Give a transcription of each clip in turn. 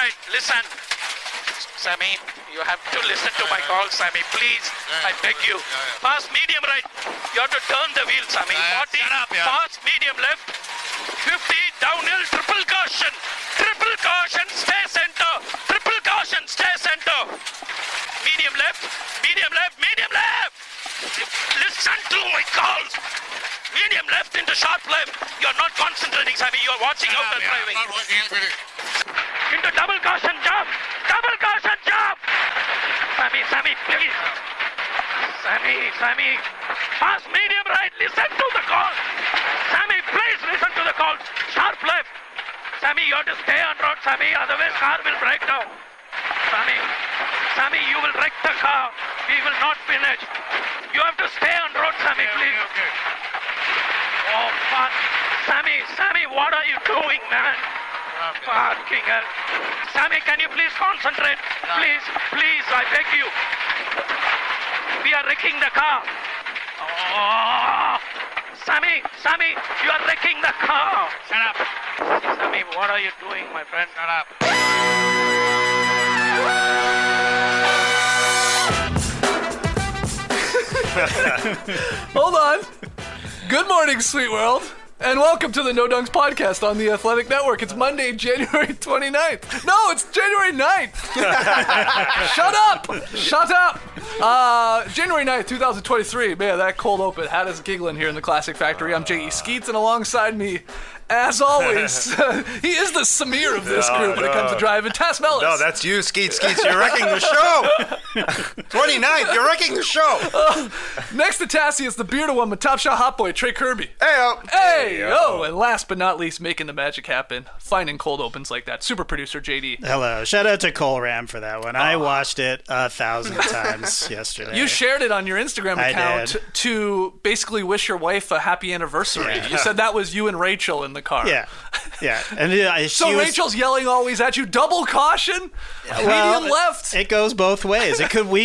right, listen. Sammy, you have to listen to my call, Sammy. Please, I beg you. Pass medium right. You have to turn the wheel, Sammy. 40, pass medium left. 50, downhill, triple caution. Triple caution, stay center. Triple caution, stay center. Medium left, medium left, medium left. Listen to my calls. Medium left into sharp left. You're not concentrating, Sammy. You're watching out the driving. Into double caution jump. Double caution jump. Sammy, please. Sammy. Pass medium right. Listen to the call. Sammy, please listen to the call. Sharp left. Sammy, you have to stay on road, Sammy. Otherwise, car will break down. Sammy, you will wreck the car. We will not finish. You have to stay on road, Sammy, please. Okay. Oh, fuck. Sammy, what are you doing, man? Fucking hell. Sammy, can you please concentrate? Please, I beg you. We are wrecking the car. Oh, Sammy, you are wrecking the car. Shut up. Sammy, what are you doing, my friend? Shut up. Hold on. Good morning, sweet world. And welcome to the No Dunks podcast on the Athletic Network. It's Monday, January 29th. No, it's January 9th. Shut up. January 9th, 2023. Man, that cold open had us giggling here in the Classic Factory. I'm J.E. Skeets, and alongside me, as always, he is the Samir of this group when it comes to driving. Tass Mellis. No, that's you, Skeets. You're wrecking the show. 29th, you're wrecking the show. Next to Tassie is the bearded one, Top Shot Hot Boy, Trey Kirby. Hey, yo. And last but not least, making the magic happen, finding cold opens like that, super producer JD. Hello. Shout out to Cole Ram for that one. I watched it 1,000 times yesterday. You shared it on your Instagram account to basically wish your wife a happy anniversary. Yeah. You said that was you and Rachel in the car. Yeah. And so Rachel's yelling always at you, double caution, medium left. It goes both ways. It could.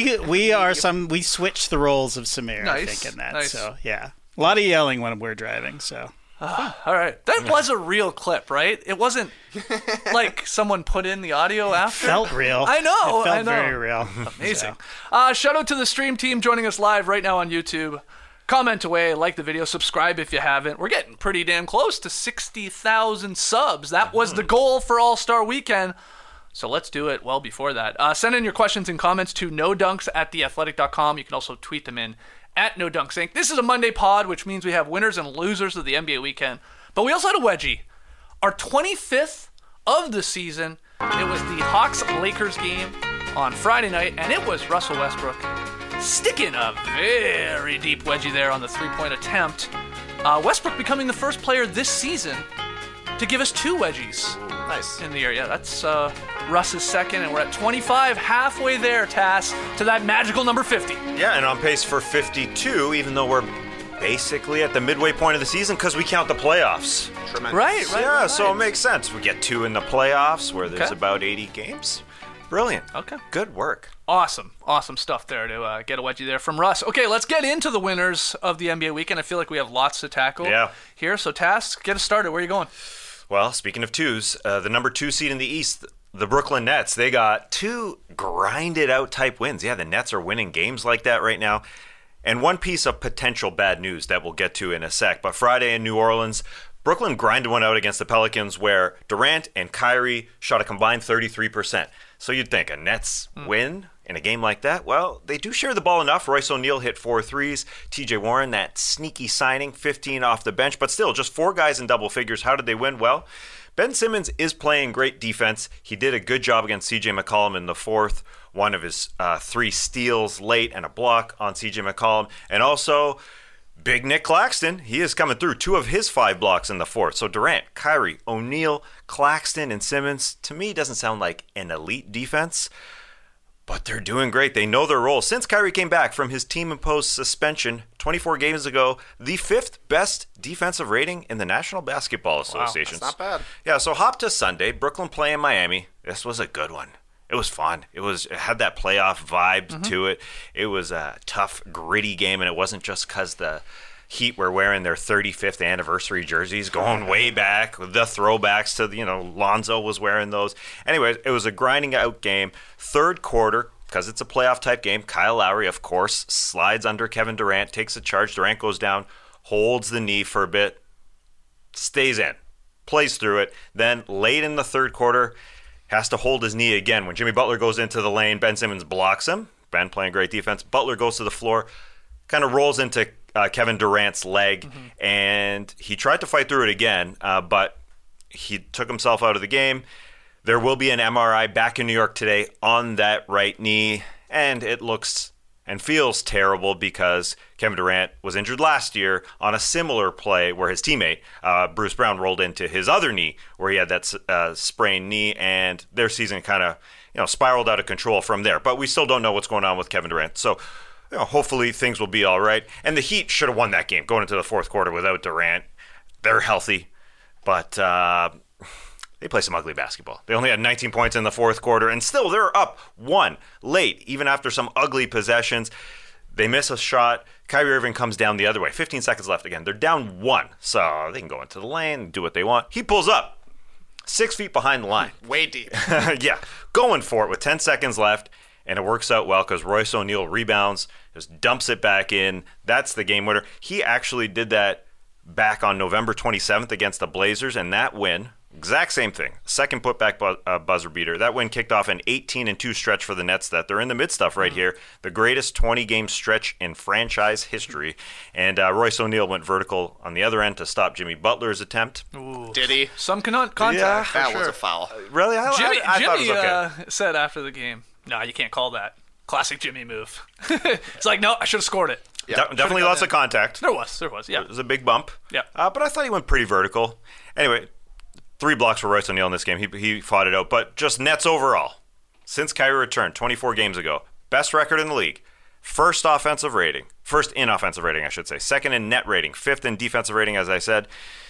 We switch the roles of Samir, I think, in that. Nice. So yeah, a lot of yelling when we're driving. So. All right. That was a real clip, right? It wasn't like someone put in the audio after. It felt real. I know. It felt very real. Amazing. Shout out to the stream team joining us live right now on YouTube. Comment away, like the video, subscribe if you haven't. We're getting pretty damn close to 60,000 subs. That was the goal for All-Star Weekend. So let's do it well before that. Send in your questions and comments to nodunks@theathletic.com. You can also tweet them in at NoDunksInc. This is a Monday pod, which means we have winners and losers of the NBA weekend. But we also had a wedgie. Our 25th of the season. It was the Hawks-Lakers game on Friday night, and it was Russell Westbrook sticking a very deep wedgie there on the three-point attempt. Westbrook becoming the first player this season to give us two wedgies. Nice. In the year. Yeah, that's Russ's second, and we're at 25, halfway there, Tass, to that magical number 50. Yeah, and on pace for 52, even though we're basically at the midway point of the season because we count the playoffs. Tremendous. Right. Yeah, so it makes sense. We get two in the playoffs where there's about 80 games. Brilliant. Okay. Good work. Awesome stuff there to get a wedgie there from Russ. Okay, let's get into the winners of the NBA weekend. I feel like we have lots to tackle here. So, Tass, get us started. Where are you going? Well, speaking of twos, the number 2 seed in the East, the Brooklyn Nets, they got two grinded-out type wins. Yeah, the Nets are winning games like that right now. And one piece of potential bad news that we'll get to in a sec. But Friday in New Orleans, Brooklyn grinded one out against the Pelicans where Durant and Kyrie shot a combined 33%. So you'd think a Nets win in a game like that? Well, they do share the ball enough. Royce O'Neal hit 4 threes. TJ Warren, that sneaky signing, 15 off the bench. But still, just 4 guys in double figures. How did they win? Well, Ben Simmons is playing great defense. He did a good job against CJ McCollum in the fourth. One of his 3 steals late and a block on CJ McCollum. And also, Big Nick Claxton, he is coming through. 2 of his 5 blocks in the fourth. So Durant, Kyrie, O'Neal, Claxton, and Simmons, to me, doesn't sound like an elite defense. But they're doing great. They know their role. Since Kyrie came back from his team-imposed suspension 24 games ago, the 5th best defensive rating in the National Basketball Association. Wow, that's not bad. Yeah, so hop to Sunday. Brooklyn playing Miami. This was a good one. It was fun. It had that playoff vibe to it. It was a tough, gritty game, and it wasn't just because the Heat were wearing their 35th anniversary jerseys, going way back, the throwbacks to, Lonzo was wearing those. Anyway, it was a grinding out game. Third quarter, because it's a playoff type game, Kyle Lowry, of course, slides under Kevin Durant, takes a charge. Durant goes down, holds the knee for a bit, stays in, plays through it. Then late in the third quarter, has to hold his knee again. When Jimmy Butler goes into the lane, Ben Simmons blocks him. Ben playing great defense. Butler goes to the floor, kind of rolls into Kevin Durant's leg, and he tried to fight through it again, but he took himself out of the game. There will be an MRI back in New York today on that right knee, and it looks and feels terrible because Kevin Durant was injured last year on a similar play where his teammate, Bruce Brown, rolled into his other knee where he had that sprained knee, and their season kind of spiraled out of control from there. But we still don't know what's going on with Kevin Durant. So hopefully things will be all right. And the Heat should have won that game going into the fourth quarter without Durant. They're healthy, but they play some ugly basketball. They only had 19 points in the fourth quarter, and still they're up one late, even after some ugly possessions. They miss a shot. Kyrie Irving comes down the other way. 15 seconds left again. They're down one, so they can go into the lane, do what they want. He pulls up 6 feet behind the line. Way deep. Yeah, going for it with 10 seconds left. And it works out well because Royce O'Neal rebounds, just dumps it back in. That's the game winner. He actually did that back on November 27th against the Blazers, and that win, exact same thing. Second putback buzzer beater. That win kicked off an 18-2 stretch for the Nets that they're in the midst of right here. The greatest 20-game stretch in franchise history. And Royce O'Neal went vertical on the other end to stop Jimmy Butler's attempt. Ooh. Did he? Some contact. Yeah, That was a foul. Really? I Jimmy thought it was okay. said after the game, "No, you can't call that. Classic Jimmy move." It's like, no, I should have scored it. Yeah. Definitely lots of contact. There was, yeah. It was a big bump. Yeah. But I thought he went pretty vertical. Anyway, 3 blocks for Royce O'Neal in this game. He fought it out. But just Nets overall, since Kyrie returned 24 games ago, best record in the league. First in offensive rating, I should say. Second in net rating. 5th in defensive rating, as I said.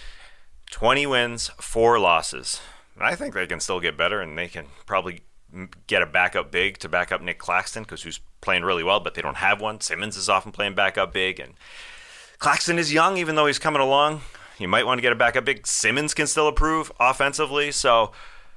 20 wins, 4 losses. I think they can still get better, and they can probably get a backup big to back up Nick Claxton, because who's playing really well, but they don't have one. Simmons is often playing backup big, and Claxton is young, even though he's coming along. You might want to get a backup big. Simmons can still improve offensively, so,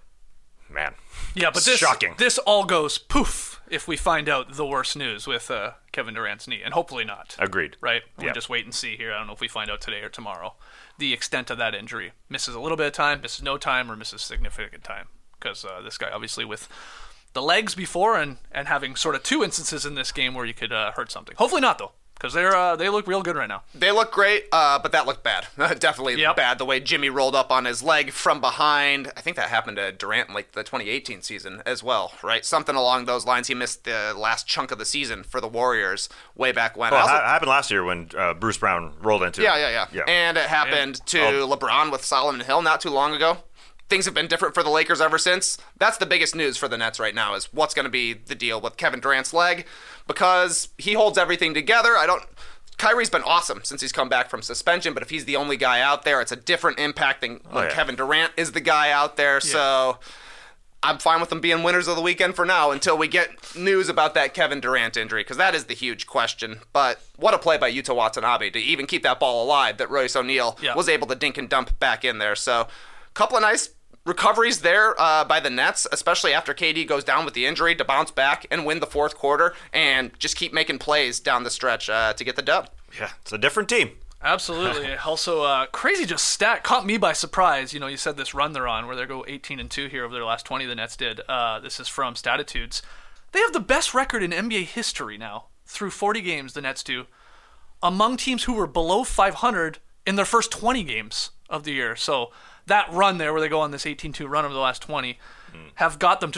man, Yeah, but shocking. This all goes poof if we find out the worst news with Kevin Durant's knee, and hopefully not. Agreed. Right? We Yeah. just wait and see here. I don't know if we find out today or tomorrow the extent of that injury. Misses a little bit of time, misses no time, or misses significant time. Because this guy, obviously, with the legs before and having sort of 2 instances in this game where you could hurt something. Hopefully not, though, because they look real good right now. They look great, but that looked bad. Definitely Yep. bad. The way Jimmy rolled up on his leg from behind. I think that happened to Durant in the 2018 season as well, right? Something along those lines. He missed the last chunk of the season for the Warriors way back when. Well, it happened last year when Bruce Brown rolled into it. Yeah. And it happened to LeBron with Solomon Hill not too long ago. Things have been different for the Lakers ever since. That's the biggest news for the Nets right now, is what's going to be the deal with Kevin Durant's leg, because he holds everything together. Kyrie's been awesome since he's come back from suspension, but if he's the only guy out there, it's a different impact than when Kevin Durant is the guy out there. Yeah. So I'm fine with them being winners of the weekend for now until we get news about that Kevin Durant injury, because that is the huge question. But what a play by Yuta Watanabe to even keep that ball alive that Royce O'Neal was able to dink and dump back in there. So a couple of nice recoveries there by the Nets, especially after KD goes down with the injury, to bounce back and win the fourth quarter and just keep making plays down the stretch to get the dub. Yeah, it's a different team. Absolutely. Also, crazy just stat caught me by surprise. You said this run they're on where they go 18-2 here over their last 20. The Nets did. This is from Statitudes. They have the best record in NBA history now through 40 games. The Nets do, among teams who were below 500 in their first 20 games of the year. So that run there where they go on this 18-2 run over the last 20 have got them to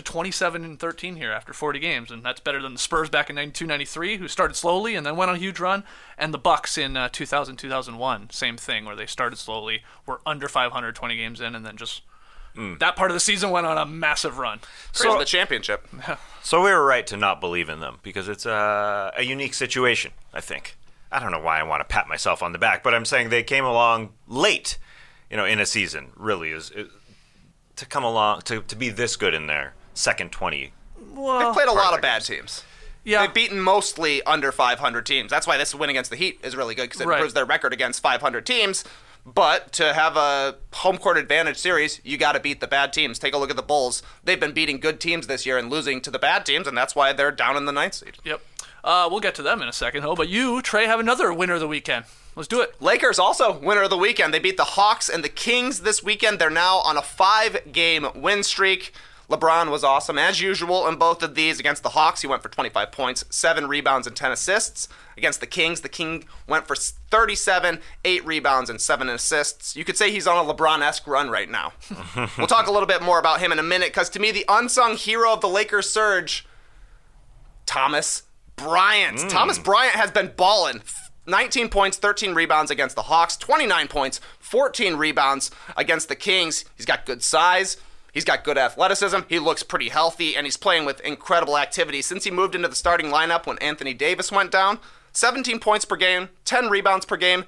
27-13 here after 40 games, and that's better than the Spurs back in 92-93, who started slowly and then went on a huge run, and the Bucks in 2000-2001, same thing, where they started slowly, were under 500 20 games in, and then just that part of the season went on a massive run. So the championship. So we were right to not believe in them, because it's a unique situation, I think. I don't know why I want to pat myself on the back, but I'm saying they came along late, in a season, really, to come along, to be this good in their second 20. They've played a lot of bad teams. Yeah. They've beaten mostly under 500 teams. That's why this win against the Heat is really good, because it improves their record against 500 teams. But to have a home court advantage series, you got to beat the bad teams. Take a look at the Bulls. They've been beating good teams this year and losing to the bad teams, and that's why they're down in the 9th seed. Yep. We'll get to them in a second, though. But you, Trey, have another winner of the weekend. Let's do it. Lakers also winner of the weekend. They beat the Hawks and the Kings this weekend. They're now on a 5-game win streak. LeBron was awesome, as usual, in both of these. Against the Hawks, he went for 25 points, 7 rebounds, and 10 assists. Against the Kings, the King went for 37, 8 rebounds, and 7 assists. You could say he's on a LeBron-esque run right now. We'll talk a little bit more about him in a minute, because to me, the unsung hero of the Lakers surge, Thomas Bryant. Thomas Bryant has been balling. 19 points, 13 rebounds against the Hawks, 29 points, 14 rebounds against the Kings. He's got good size. He's got good athleticism. He looks pretty healthy, and he's playing with incredible activity. Since he moved into the starting lineup when Anthony Davis went down, 17 points per game, 10 rebounds per game,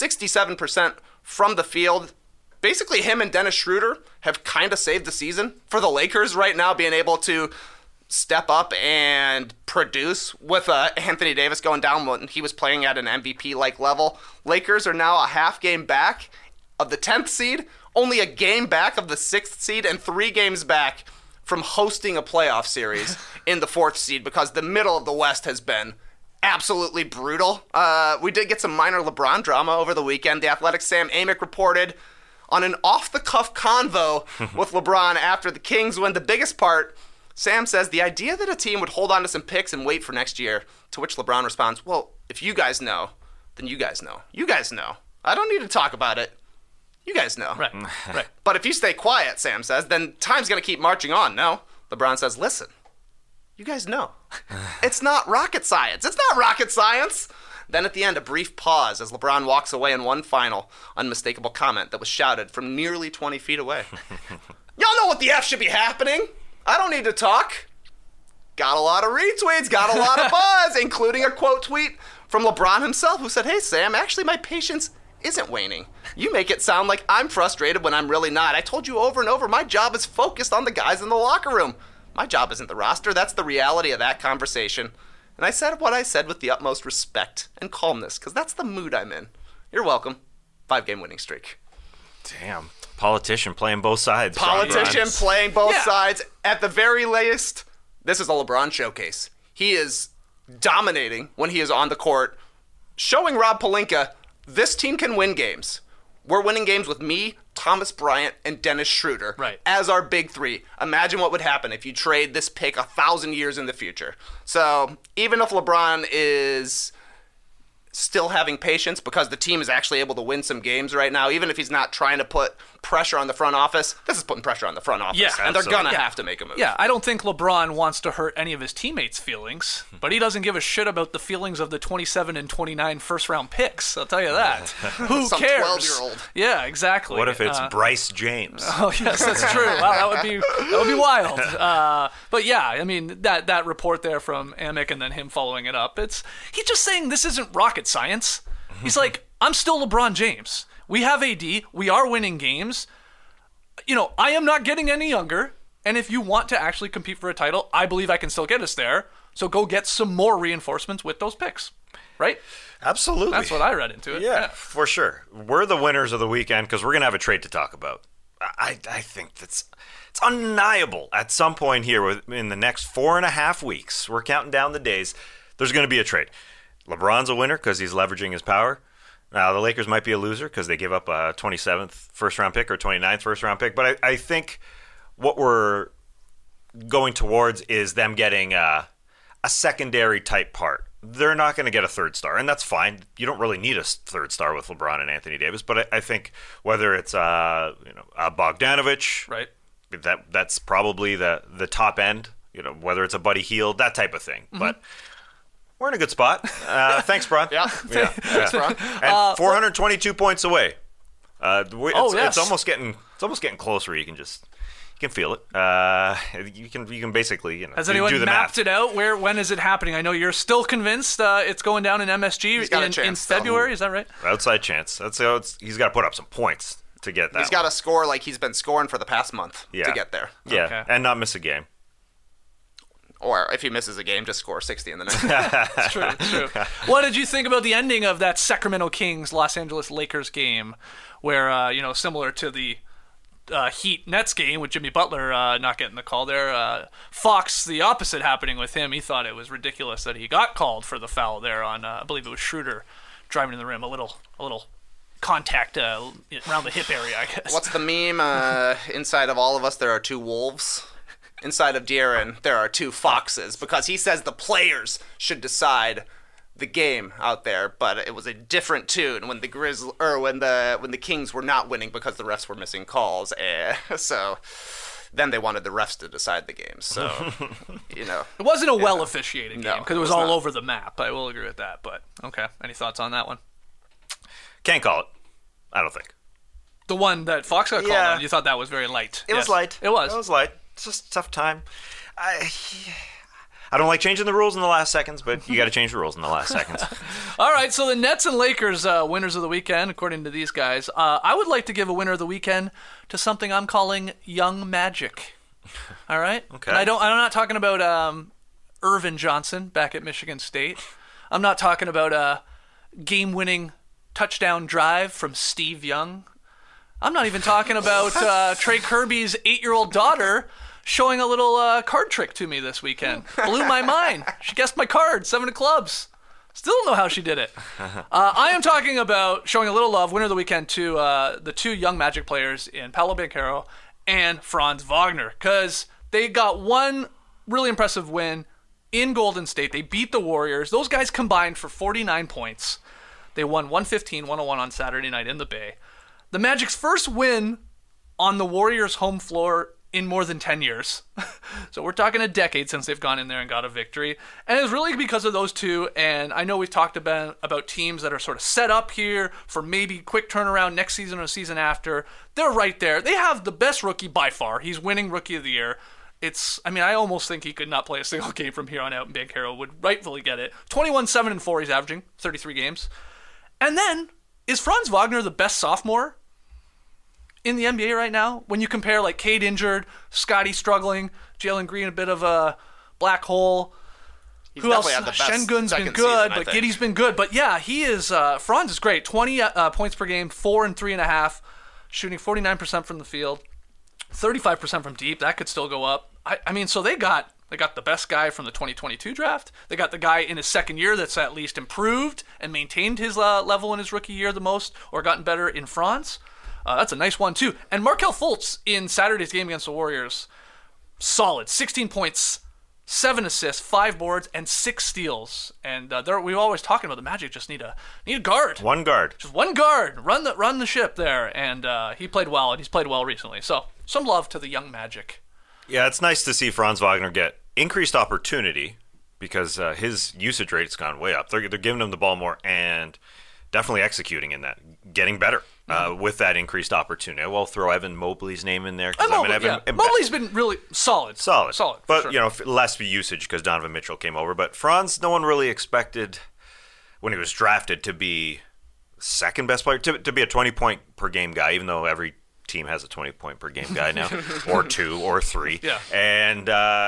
67% from the field. Basically, him and Dennis Schroeder have kind of saved the season for the Lakers right now, being able to step up and produce with Anthony Davis going down when he was playing at an MVP-like level. Lakers are now a half game back of the 10th seed, only a game back of the 6th seed, and 3 games back from hosting a playoff series in the 4th seed, because the middle of the West has been absolutely brutal. We did get some minor LeBron drama over the weekend. The Athletic's Sam Amick reported on an off-the-cuff convo with LeBron after the Kings win. The biggest part, Sam says, the idea that a team would hold on to some picks and wait for next year, to which LeBron responds, well, if you guys know, then you guys know. You guys know. I don't need to talk about it. You guys know. Right. But if you stay quiet, Sam says, then time's going to keep marching on, no? LeBron says, listen, you guys know. It's not rocket science. It's not rocket science. Then at the end, a brief pause as LeBron walks away in one final unmistakable comment that was shouted from nearly 20 feet away. Y'all know what the F should be happening. I don't need to talk. Got a lot of retweets, got a lot of buzz, including a quote tweet from LeBron himself, who said, hey, Sam, actually my patience isn't waning. You make it sound like I'm frustrated when I'm really not. I told you over and over, my job is focused on the guys in the locker room. My job isn't the roster. That's the reality of that conversation. And I said what I said with the utmost respect and calmness, because that's the mood I'm in. You're welcome. 5-game winning streak. Damn. Politician playing both sides. Politician playing both sides. At the very least, this is a LeBron showcase. He is dominating when he is on the court, showing Rob Pelinka, this team can win games. We're winning games with me, Thomas Bryant, and Dennis Schroeder as our big 3. Imagine what would happen if you trade this pick 1,000 years in the future. So even if LeBron is still having patience because the team is actually able to win some games right now, even if he's not trying to put pressure on the front office, this is putting pressure on the front office, and they're going to have to make a move. Yeah, I don't think LeBron wants to hurt any of his teammates' feelings, but he doesn't give a shit about the feelings of the 27 and 29 first-round picks, I'll tell you that. Who Some cares? 12-year-old. Yeah, exactly. What if it's Bryce James? Oh, yes, that's true. Wow, that would be wild. But yeah, I mean, that report there from Amick and then him following it up, he's just saying this isn't rocket science. He's like, I'm still LeBron James. We have AD. We are winning games. You know, I am not getting any younger. And if you want to actually compete for a title, I believe I can still get us there. So go get some more reinforcements with those picks. Right? Absolutely. That's what I read into it. Yeah, for sure. We're the winners of the weekend because we're going to have a trade to talk about. I think it's undeniable at some point here in the next 4.5 weeks. We're counting down the days. There's going to be a trade. LeBron's a winner because he's leveraging his power. Now, the Lakers might be a loser because they give up a 27th first-round pick or 29th first-round pick. But I think what we're going towards is them getting a secondary-type part. They're not going to get a third star, and that's fine. You don't really need a third star with LeBron and Anthony Davis. But I think whether it's a Bogdanovich, right, that's probably the top end. You know, whether it's a Buddy Hield, that type of thing. Mm-hmm. But we're in a good spot. Thanks, Bron. Thanks, Bron. And 422 points away. Yes. It's almost getting closer. You can feel it. You can basically Has anyone do the mapped math. it out? When is it happening? I know you're still convinced it's going down in MSG in February. Is that right? Outside chance. He's got to put up some points to get that. He's got to score like he's been scoring for the past month to get there. Yeah, Okay. and not miss a game. Or if he misses a game, just score 60 in the next game. It's true. It's true. What did you think about the ending of that Sacramento Kings Los Angeles Lakers game, where similar to the Heat Nets game with Jimmy Butler not getting the call there? Fox, the opposite happening with him. He thought it was ridiculous that he got called for the foul there on I believe it was Schroeder driving to the rim. A little contact around the hip area, I guess. What's the meme? Inside of all of us, there are two wolves. Inside of De'Aaron, there are two foxes, because he says the players should decide the game out there, but it was a different tune when the Kings were not winning because the refs were missing calls. So then they wanted the refs to decide the game. So it wasn't a well officiated game because it was all not. over the map. I will agree with that. But okay, any thoughts on that one? Can't call it. I don't think. The one that Fox got called on, you thought that was very light. It was light. It was. It was light. It's just a tough time. I don't like changing the rules in the last seconds, but you got to change the rules in the last seconds. All right, so the Nets and Lakers winners of the weekend, according to these guys. I would like to give a winner of the weekend to something I'm calling Young Magic. All right? Okay. And I'm not talking about Irvin Johnson back at Michigan State. I'm not talking about a game-winning touchdown drive from Steve Young. I'm not even talking about Trey Kirby's 8-year-old daughter showing a little card trick to me this weekend. Blew my mind. She guessed my card, 7 of clubs. Still don't know how she did it. I am talking about showing a little love, winner of the weekend, to the two young Magic players in Paolo Banchero and Franz Wagner, because they got one really impressive win in Golden State. They beat the Warriors. Those guys combined for 49 points. They won 115-101 on Saturday night in the Bay. The Magic's first win on the Warriors' home floor in more than 10 years. So we're talking a decade since they've gone in there and got a victory. And it was really because of those two. And I know we've talked about teams that are sort of set up here for maybe quick turnaround next season or season after. They're right there. They have the best rookie by far. He's winning Rookie of the Year. I almost think he could not play a single game from here on out, and Banchero would rightfully get it. 21-7-4 he's averaging, 33 games. And then, is Franz Wagner the best sophomore in the NBA right now? When you compare like Cade injured, Scotty struggling, Jalen Green a bit of a black hole. He's Who else? definitely had the best Şengün's been second good, season, but Giddey's been good. But yeah, he is. Franz is great. 20 points per game, 4 and 3.5, shooting 49% from the field, 35% from deep. That could still go up. So they got the best guy from the 2022 draft. They got the guy in his second year that's at least improved and maintained his level in his rookie year the most, or gotten better in Franz. That's a nice one, too. And Markelle Fultz in Saturday's game against the Warriors, solid. 16 points, 7 assists, 5 boards, and 6 steals. And we're always talking about the Magic just need a guard. One guard. Just one guard. Run the ship there. And he played well, and he's played well recently. So some love to the young Magic. Yeah, it's nice to see Franz Wagner get increased opportunity because his usage rate's gone way up. They're giving him the ball more and definitely executing in that, getting better with that increased opportunity. I will throw Evan Mobley's name in there. Mobley's been really solid. But, sure. Less usage because Donovan Mitchell came over. But Franz, no one really expected when he was drafted to be second best player, to be a 20-point per game guy, even though every team has a 20-point per game guy now, or 2 or 3. Yeah. And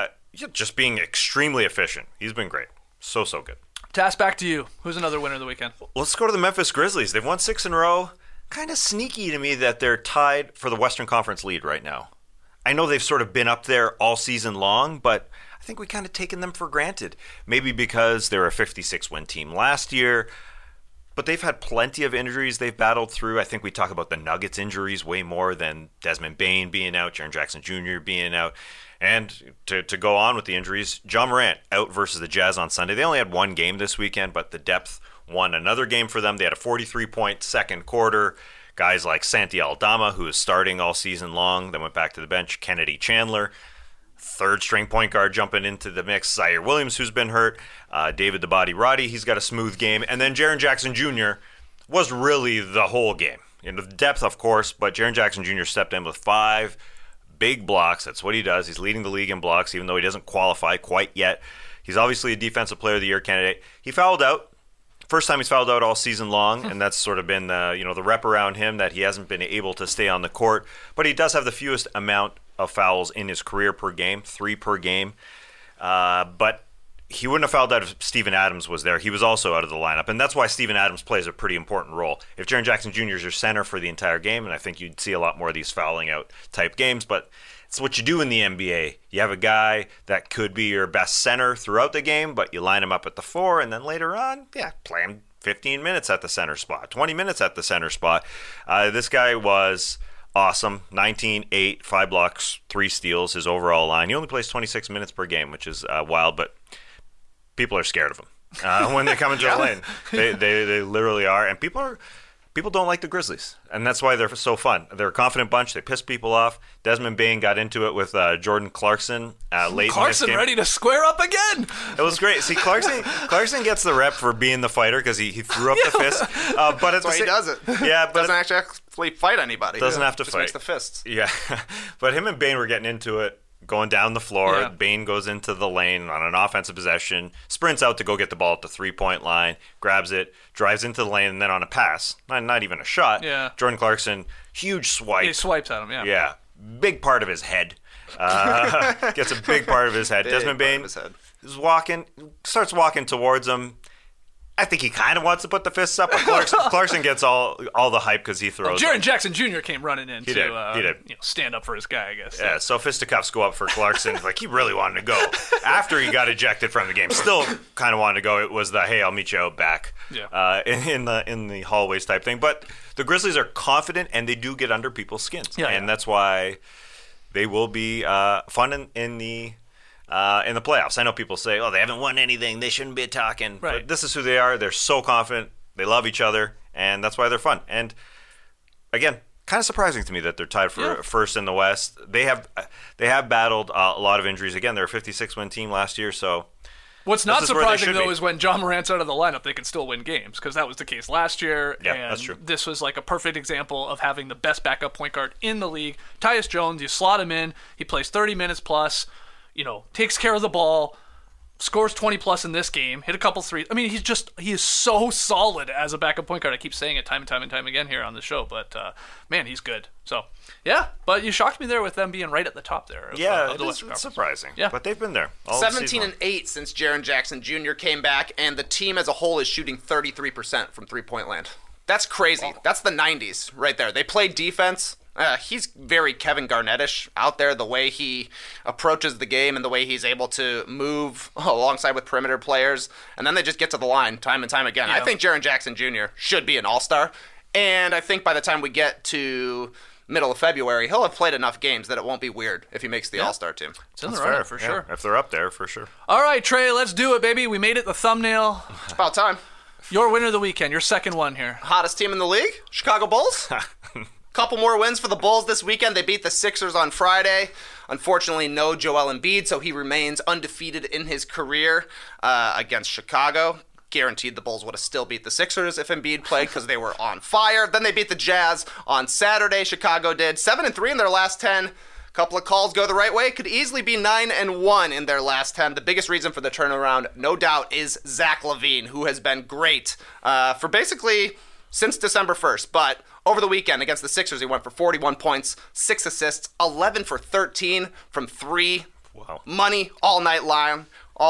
just being extremely efficient. He's been great. So good. Tass, back to you. Who's another winner of the weekend? Let's go to the Memphis Grizzlies. They've won 6 in a row. Kind of sneaky to me that they're tied for the Western Conference lead right now. I know they've sort of been up there all season long, but I think we kind of taken them for granted. Maybe because they're a 56-win team last year, but they've had plenty of injuries they've battled through. I think we talk about the Nuggets injuries way more than Desmond Bane being out, Jaren Jackson Jr. being out. And to go on with the injuries, Ja Morant out versus the Jazz on Sunday. They only had one game this weekend, but the depth won another game for them. They had a 43-point second quarter. Guys like Santi Aldama, who is starting all season long, then went back to the bench. Kennedy Chandler, third-string point guard jumping into the mix. Zaire Williams, who's been hurt. David the Body Roddy, he's got a smooth game. And then Jaren Jackson Jr. was really the whole game. The depth, of course, but Jaren Jackson Jr. stepped in with 5 big blocks. That's what he does. He's leading the league in blocks, even though he doesn't qualify quite yet. He's obviously a Defensive Player of the Year candidate. He fouled out. First time he's fouled out all season long, and that's sort of been the rep around him that he hasn't been able to stay on the court. But he does have the fewest amount of fouls in his career per game, 3 per game. But he wouldn't have fouled out if Steven Adams was there. He was also out of the lineup, and that's why Steven Adams plays a pretty important role. If Jaren Jackson Jr. is your center for the entire game, and I think you'd see a lot more of these fouling out type games, but it's what you do in the NBA. You have a guy that could be your best center throughout the game, but you line him up at the 4, and then later on, play him 15 minutes at the center spot, 20 minutes at the center spot. This guy was awesome. 19, 8, 5 blocks, 3 steals, his overall line. He only plays 26 minutes per game, which is wild, but people are scared of him when they come into the lane. They literally are, and people don't like the Grizzlies, and that's why they're so fun. They're a confident bunch. They piss people off. Desmond Bane got into it with Jordan Clarkson late Clarkson in this game. ready to square up again. It was great. See, Clarkson gets the rep for being the fighter because he threw up the fist. But That's why he does it. Yeah, but doesn't actually fight anybody. Doesn't have to just fight. Makes the fists. Yeah, but him and Bane were getting into it, going down the floor. Yeah. Bane goes into the lane on an offensive possession, sprints out to go get the ball at the 3-point line, grabs it, drives into the lane, and then on a pass, not even a shot, Jordan Clarkson, huge swipe. He swipes at him, Yeah, big part of his head. Gets a big part of his head. Desmond Bane starts walking towards him. I think he kind of wants to put the fists up, but Clarkson gets all the hype because he throws. Jaren Jackson Jr. came running in He did. stand up for his guy, I guess. Yeah, so fisticuffs go up for Clarkson. Like, he really wanted to go. After he got ejected from the game, still kind of wanted to go. It was the, hey, I'll meet you out back in the hallways type thing. But the Grizzlies are confident, and they do get under people's skins. And that's why they will be fun in the playoffs. I know people say, oh, they haven't won anything, they shouldn't be talking. Right. But this is who they are. They're so confident. They love each other, and that's why they're fun. And again, kind of surprising to me that they're tied for first in the West. They have battled a lot of injuries. Again, they're a 56-win team last year, so What's not surprising, though, be. is when John Morant's out of the lineup, they can still win games, because that was the case last year. Yeah, and that's true. This was like a perfect example of having the best backup point guard in the league. Tyus Jones, you slot him in, he plays 30 minutes plus, takes care of the ball, scores 20 plus in this game, hit a couple threes. I mean, he is so solid as a backup point guard. I keep saying it time and time again here on the show, but man, he's good. So, yeah, but you shocked me there with them being right at the top there. Of the Western Conference. Surprising. Yeah. But they've been there. 17-8 since Jaren Jackson Jr. came back, and the team as a whole is shooting 33% from three-point land. That's crazy. Wow. That's the 90s right there. They play defense. He's very Kevin Garnett-ish out there, the way he approaches the game and the way he's able to move alongside with perimeter players. And then they just get to the line time and time again. Yeah. I think Jaren Jackson Jr. should be an all-star. And I think by the time we get to middle of February, he'll have played enough games that it won't be weird if he makes the all-star team. It's in the running for sure. If they're up there, for sure. All right, Trey, let's do it, baby. We made it the thumbnail. It's about time. Your winner of the weekend, your second one here. Hottest team in the league, Chicago Bulls. Couple more wins for the Bulls this weekend. They beat the Sixers on Friday. Unfortunately, no Joel Embiid, so he remains undefeated in his career against Chicago. Guaranteed the Bulls would have still beat the Sixers if Embiid played because they were on fire. Then they beat the Jazz on Saturday. Chicago did 7-3 in their last 10. Couple of calls go the right way. Could easily be 9-1 in their last 10. The biggest reason for the turnaround, no doubt, is Zach LaVine, who has been great for basically since December 1st. But over the weekend against the Sixers, he went for 41 points, 6 assists, 11 for 13 from 3. Wow. Money all night long.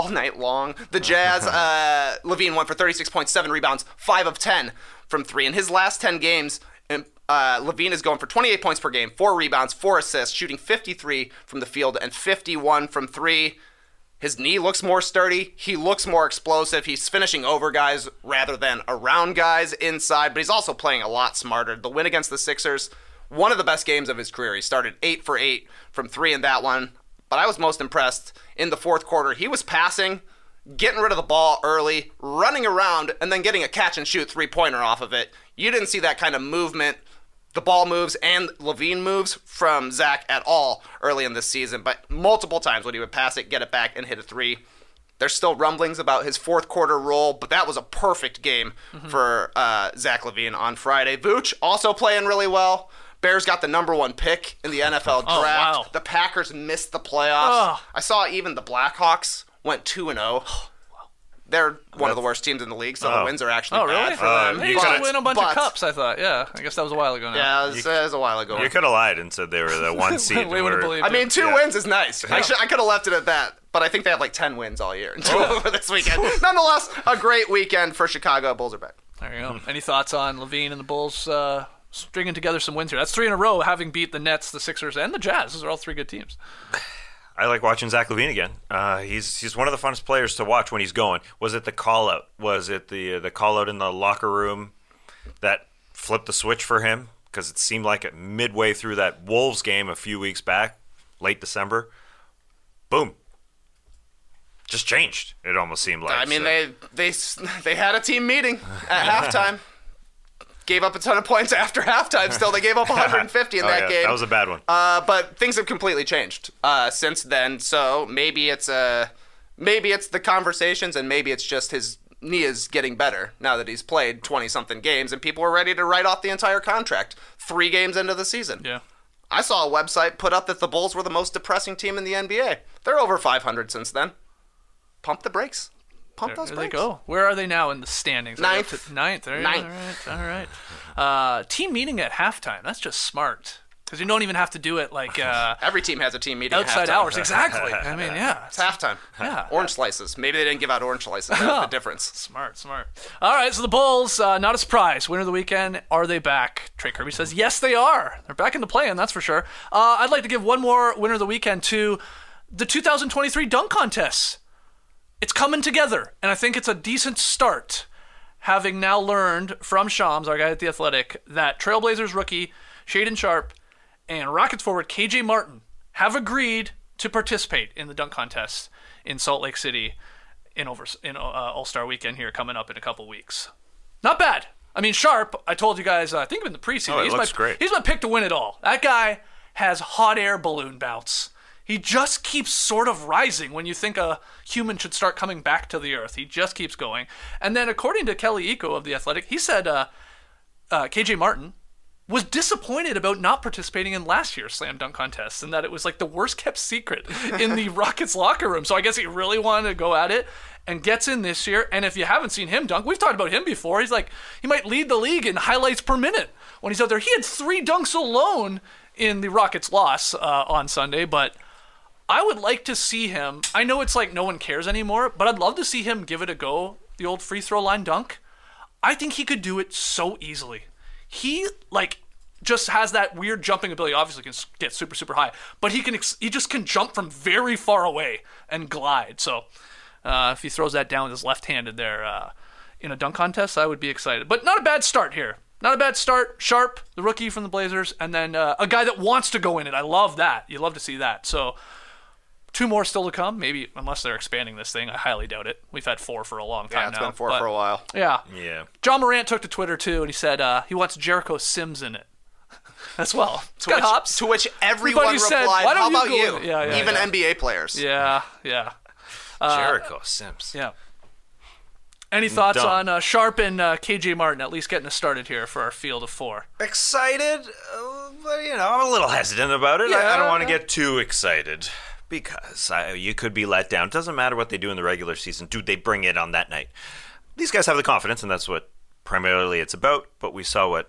The Jazz, LaVine went for 36 points, 7 rebounds, 5 of 10 from 3. In his last 10 games, LaVine is going for 28 points per game, 4 rebounds, 4 assists, shooting 53 from the field and 51 from 3. His knee looks more sturdy. He looks more explosive. He's finishing over guys rather than around guys inside, but he's also playing a lot smarter. The win against the Sixers, one of the best games of his career. He started 8 for 8 from 3 in that one, but I was most impressed in the fourth quarter. He was passing, getting rid of the ball early, running around, and then getting a catch-and-shoot three-pointer off of it. You didn't see that kind of movement, the ball moves and LaVine moves, from Zach at all early in this season, but multiple times when he would pass it, get it back, and hit a three. There's still rumblings about his fourth quarter role, but that was a perfect game for Zach LaVine on Friday. Vooch also playing really well. Bears got the number 1 pick in the NFL draft. Wow. The Packers missed the playoffs. I saw even the Blackhawks went 2-0. They're one of the worst teams in the league, so the wins are actually Oh, really? bad for them. They used to win a bunch of cups, I thought. Yeah, I guess that was a while ago now. Yeah, it was a while ago. You could have lied and said they were the one seed. We would have believed I mean, 2 Yeah. wins is nice. I could have left it at that, but I think they have like 10 wins all year for this weekend. Nonetheless, a great weekend for Chicago. Bulls are back. There you go. Any thoughts on Levine and the Bulls stringing together some wins here? That's 3 in a row, having beat the Nets, the Sixers, and the Jazz. Those are all 3 good teams. I like watching Zach LaVine again. He's one of the funnest players to watch when he's going. Was it the call out? Was it the call out in the locker room that flipped the switch for him? Because it seemed like midway through that Wolves game a few weeks back, late December, boom, just changed. It almost seemed like. I mean, they had a team meeting at halftime. Gave up a ton of points after halftime. Still, they gave up 150 in that game. That was a bad one. But things have completely changed since then. So maybe it's the conversations, and maybe it's just his knee is getting better now that he's played 20-something games, and people are ready to write off the entire contract 3 games into the season. Yeah. I saw a website put up that the Bulls were the most depressing team in the NBA. They're over 500 since then. Pump the brakes. Pump those There brakes. they go. Where are they now in the standings? Ninth. Ninth. All right. Team meeting at halftime. That's just smart. Because you don't even have to do it like Every team has a team meeting outside at halftime. hours. Exactly. I mean, yeah. It's halftime. Yeah. Orange slices. Maybe they didn't give out orange slices. That's the difference. Smart. All right, so the Bulls, not a surprise. Winner of the weekend, are they back? Trey Kirby says, yes, they are. They're back in the play-in, that's for sure. I'd like to give one more winner of the weekend to the 2023 dunk contests. It's coming together, and I think it's a decent start, having now learned from Shams, our guy at The Athletic, that Trailblazers rookie Shaedon Sharpe and Rockets forward KJ Martin have agreed to participate in the dunk contest in Salt Lake City in All-Star Weekend here coming up in a couple weeks. Not bad. I mean, Sharpe, I told you guys, I think in the preseason, looks great. He's my pick to win it all. That guy has hot air balloon bouts. He just keeps sort of rising when you think a human should start coming back to the earth. He just keeps going. And then according to Kelly Iko of The Athletic, he said KJ Martin was disappointed about not participating in last year's slam dunk contest and that it was like the worst kept secret in the Rockets locker room. So I guess he really wanted to go at it and gets in this year. And if you haven't seen him dunk, we've talked about him before. He's like, he might lead the league in highlights per minute when he's out there. He had 3 dunks alone in the Rockets loss on Sunday, but I would like to see him. I know it's like no one cares anymore, but I'd love to see him give it a go, the old free throw line dunk. I think he could do it so easily. He just has that weird jumping ability. Obviously can get super, super high, but he just can jump from very far away and glide. So if he throws that down with his left-handed there in a dunk contest, I would be excited. But not a bad start here. Not a bad start. Sharpe, the rookie from the Blazers, and then a guy that wants to go in it. I love that. You love to see that. So 2 more still to come, maybe, unless they're expanding this thing. I highly doubt it. We've had 4 for a long time now. Yeah, it's been 4 for a while. Yeah. Yeah. Morant took to Twitter, too, and he said he wants Jericho Sims in it as well. To which everyone Everybody replied, said, "Why don't how you about go you?" in?" Yeah, Even yeah. NBA players. Yeah. Jericho Sims. Yeah. Any thoughts Done. on Sharpe and KJ Martin at least getting us started here for our field of 4? Excited, but I'm a little hesitant about it. I don't want to get too excited because you could be let down. It doesn't matter what they do in the regular season. Dude, they bring it on that night. These guys have the confidence, and that's what primarily it's about. But we saw what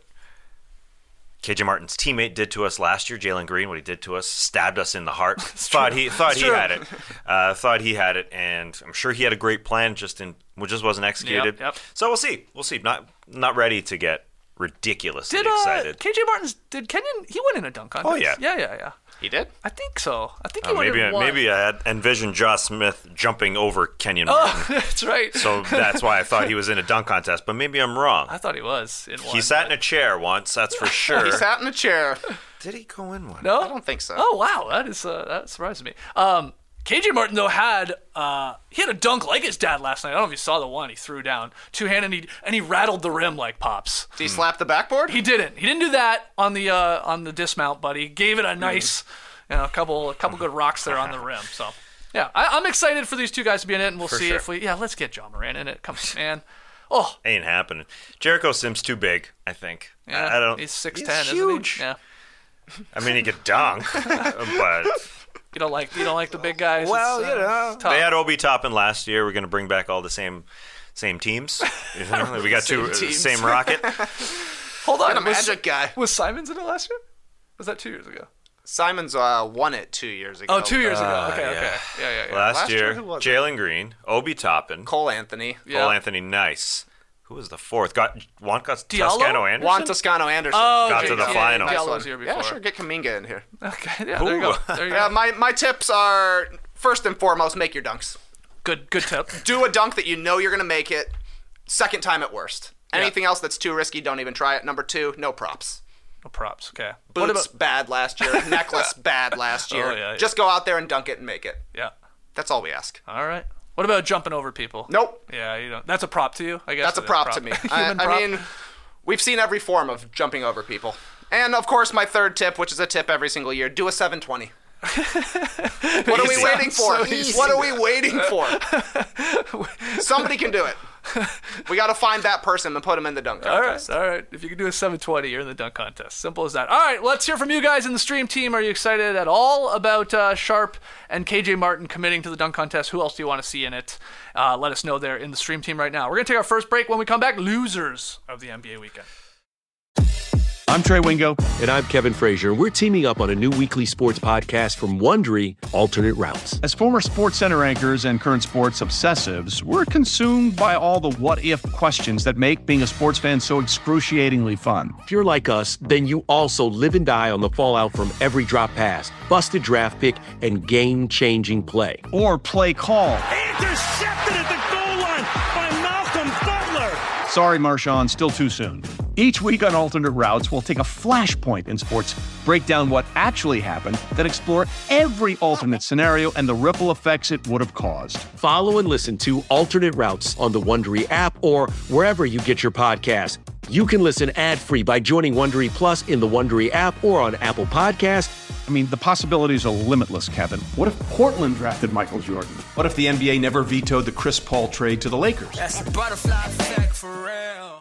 KJ Martin's teammate did to us last year, Jalen Green, what he did to us, stabbed us in the heart. Thought he had it. Thought he had it, and I'm sure he had a great plan, just wasn't executed. Yep. So we'll see. Not ready to get ridiculously excited. KJ Martin's, did Kenyon, he went in a dunk contest? Oh, yeah. Yeah. He did? I think so. I think he went in one. Maybe I had envisioned Josh Smith jumping over Kenyon Martin. Oh, that's right. So that's why I thought he was in a dunk contest, but maybe I'm wrong. I thought he was in one. He sat in a chair once, that's for sure. He sat in a chair. Did he go in one? No? I don't think so. Oh, wow. That surprises me. KJ Martin, though, had a dunk like his dad last night. I don't know if you saw the one he threw down two-handed, and he rattled the rim like Pops. Did he slap the backboard? He didn't. He didn't do that on the dismount, but he gave it a nice, a couple good rocks there on the rim. So, yeah, I'm excited for these 2 guys to be in it, and we'll see if let's get John Moran in it. Come on, man. Oh, ain't happening. Jericho Sims too big, I think. Yeah, I don't. He's 6'10", he's huge. isn't he? Yeah. I mean, he could dunk, but You don't like the big guys? Well, It's tough. they had Obi Toppin last year. We're going to bring back all the same teams. We got Same teams. same rocket. Hold on. And a Magic guy. Was Simons in it last year? Was that 2 years ago? Simons won it 2 years ago. Oh, 2 years ago. Okay, yeah. okay. Yeah. Last year, who was it? Jalen Green, Obi Toppin, Cole Anthony. Yeah. Cole Anthony, nice. Who was the fourth? Juan Diallo? Toscano Anderson. Juan Toscano Anderson. Oh, Got okay, to the yeah, final. Diallo Nice was one. here before. Yeah, sure. Get Kuminga in here. Okay, yeah, there you go. Ooh. There you Yeah, go. my tips are, first and foremost, make your dunks. Good tip. Do a dunk that you know you're going to make it. Second time at worst. Anything else that's too risky, don't even try it. Number 2, no props. No props. Okay. Boots, What about? bad last year. Necklace, bad last year. yeah. Just go out there and dunk it and make it. Yeah. That's all we ask. All right. What about jumping over people? Nope. Yeah, you don't. That's a prop to you, I guess. That's a prop to me. Human I prop? mean, we've seen every form of jumping over people. And, of course, my third tip, which is a tip every single year, do a 720. What are we Easy. waiting for? So easy. What are we waiting for? Somebody can do it. We got to find that person and put him in the dunk contest. All right. If you can do a 720, you're in the dunk contest. Simple as that. All right, let's hear from you guys in the stream team. Are you excited at all about Sharp and KJ Martin committing to the dunk contest? Who else do you want to see in it? Let us know there in the stream team right now. We're going to take our first break. When we come back, losers of the NBA weekend. I'm Trey Wingo. And I'm Kevin Frazier. We're teaming up on a new weekly sports podcast from Wondery, Alternate Routes. As former SportsCenter anchors and current sports obsessives, we're consumed by all the what-if questions that make being a sports fan so excruciatingly fun. If you're like us, then you also live and die on the fallout from every drop pass, busted draft pick, and game-changing play. Or play call. Intercepted at the goal line by Malcolm Butler. Sorry, Marshawn, still too soon. Each week on Alternate Routes, we'll take a flashpoint in sports, break down what actually happened, then explore every alternate scenario and the ripple effects it would have caused. Follow and listen to Alternate Routes on the Wondery app or wherever you get your podcasts. You can listen ad-free by joining Wondery Plus in the Wondery app or on Apple Podcasts. I mean, the possibilities are limitless, Kevin. What if Portland drafted Michael Jordan? What if the NBA never vetoed the Chris Paul trade to the Lakers? That's the butterfly effect for real.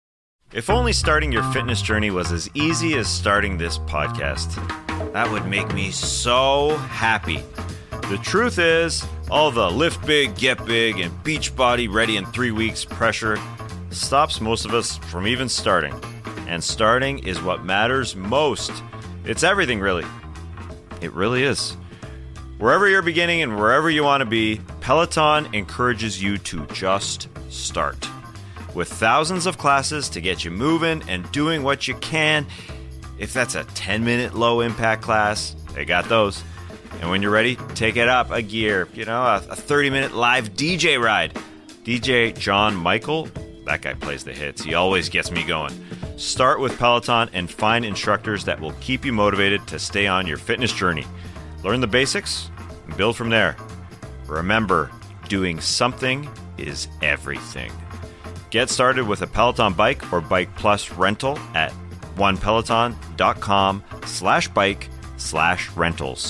If only starting your fitness journey was as easy as starting this podcast. That would make me so happy. The truth is, all the lift big, get big, and Beachbody ready in 3 weeks pressure stops most of us from even starting. And starting is what matters most. It's everything, really. It really is. Wherever you're beginning and wherever you want to be, Peloton encourages you to just start. With thousands of classes to get you moving and doing what you can. If that's a 10-minute low-impact class, they got those. And when you're ready, take it up a gear. A 30-minute live DJ ride. DJ John Michael, that guy plays the hits. He always gets me going. Start with Peloton and find instructors that will keep you motivated to stay on your fitness journey. Learn the basics and build from there. Remember, doing something is everything. Get started with a Peloton bike or Bike Plus rental at onepeloton.com/bike/rentals.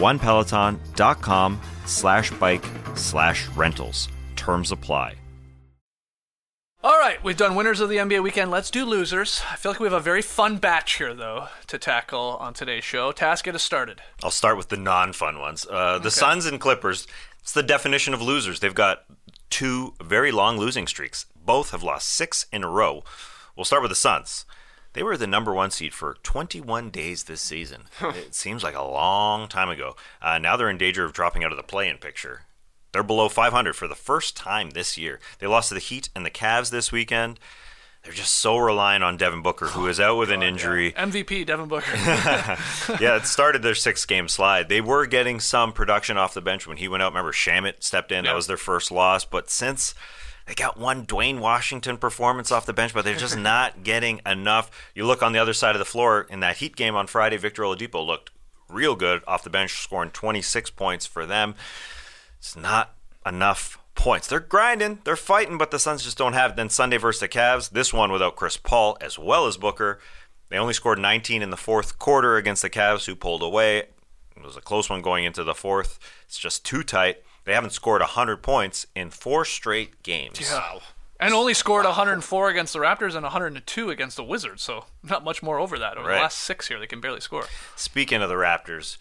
onepeloton.com/bike/rentals. Terms apply. All right, we've done winners of the NBA weekend. Let's do losers. I feel like we have a very fun batch here, though, to tackle on today's show. Task, get us started. I'll start with the non-fun ones. The Suns and Clippers, it's the definition of losers. They've got 2 very long losing streaks. Both have lost 6 in a row. We'll start with the Suns. They were the number 1 seed for 21 days this season. It seems like a long time ago. Now they're in danger of dropping out of the play-in picture. They're below 500 for the first time this year. They lost to the Heat and the Cavs this weekend. They're just so reliant on Devin Booker, who is out with an injury. Yeah. MVP, Devin Booker. Yeah, it started their 6-game slide. They were getting some production off the bench when he went out. Remember, Shamet stepped in. That was their first loss. But since they got one Dwayne Washington performance off the bench, but they're just not getting enough. You look on the other side of the floor, in that Heat game on Friday, Victor Oladipo looked real good off the bench, scoring 26 points for them. It's not enough points. They're grinding, they're fighting, but the Suns just don't have it. Then Sunday versus the Cavs, this one without Chris Paul as well as Booker. They only scored 19 in the fourth quarter against the Cavs, who pulled away. It was a close one going into the fourth. It's just too tight. They haven't scored 100 points in 4 straight games. Yeah. And only scored 104 against the Raptors and 102 against the Wizards, so not much more over that. Over the last 6 here, they can barely score. Speaking of the Raptors,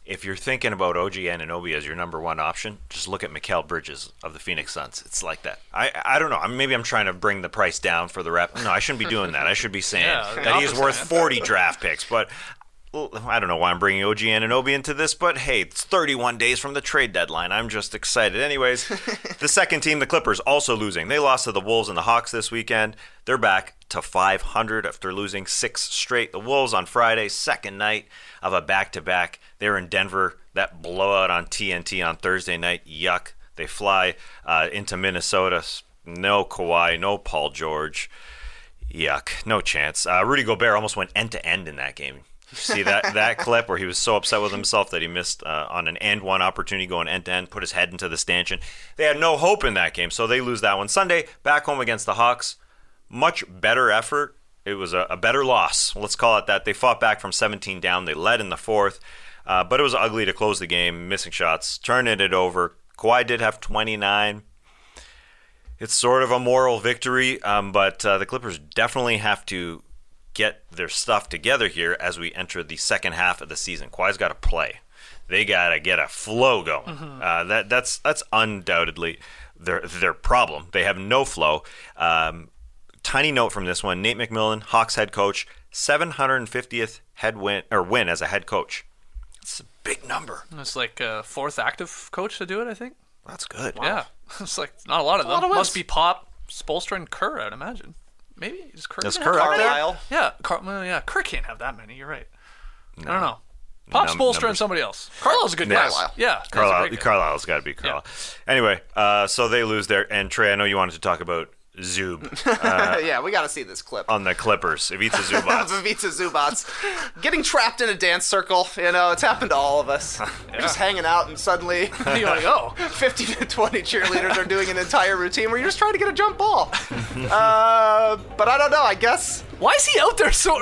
if you're thinking about OG Anunoby as your number one option, just look at Mikal Bridges of the Phoenix Suns. It's like that. I don't know. Maybe I'm trying to bring the price down for the rep. No, I shouldn't be doing that. I should be saying that he's worth 40 draft picks. But I don't know why I'm bringing OG Anunoby into this, but hey, it's 31 days from the trade deadline. I'm just excited. Anyways, the second team, the Clippers, also losing. They lost to the Wolves and the Hawks this weekend. They're back to 500 after losing 6 straight. The Wolves on Friday, second night of a back-to-back. They were in Denver. That blowout on TNT on Thursday night, yuck. They fly into Minnesota. No Kawhi, no Paul George. Yuck, no chance. Rudy Gobert almost went end-to-end in that game. See that clip where he was so upset with himself that he missed on an and one opportunity going end-to-end, put his head into the stanchion. They had no hope in that game, so they lose that one. Sunday, back home against the Hawks. Much better effort. It was a better loss. Let's call it that. They fought back from 17 down. They led in the fourth, but it was ugly to close the game. Missing shots, turning it over. Kawhi did have 29. It's sort of a moral victory, but the Clippers definitely have to get their stuff together here as we enter the second half of the season. Kawhi's got to play. They got to get a flow going. Mm-hmm. That's undoubtedly their problem. They have no flow. Tiny note from this one: Nate McMillan, Hawks head coach, 750th win as a head coach. It's a big number. It's like fourth active coach to do it, I think. That's good. Wow. Yeah, it's like not a lot of them. Must be Pop, Spoelstra, and Kerr, I'd imagine. Maybe is Kerr out there? Yeah, Kerr can't have that many. You're right. No. I don't know. Pop, Spoelstra, and somebody else. Carlisle's a good guy. Yeah, Carlisle's got to be Carlisle. Yeah. Anyway, so they lose there. And Trey, I know you wanted to talk about Zub. Yeah, we got to see this clip. On the Clippers, Ivica Zubac. Ivica Zubac getting trapped in a dance circle. You know, it's happened to all of us. We're just hanging out and suddenly you want to go. 50 to 20 cheerleaders are doing an entire routine where you're just trying to get a jump ball. But I don't know, I guess. Why is he out there so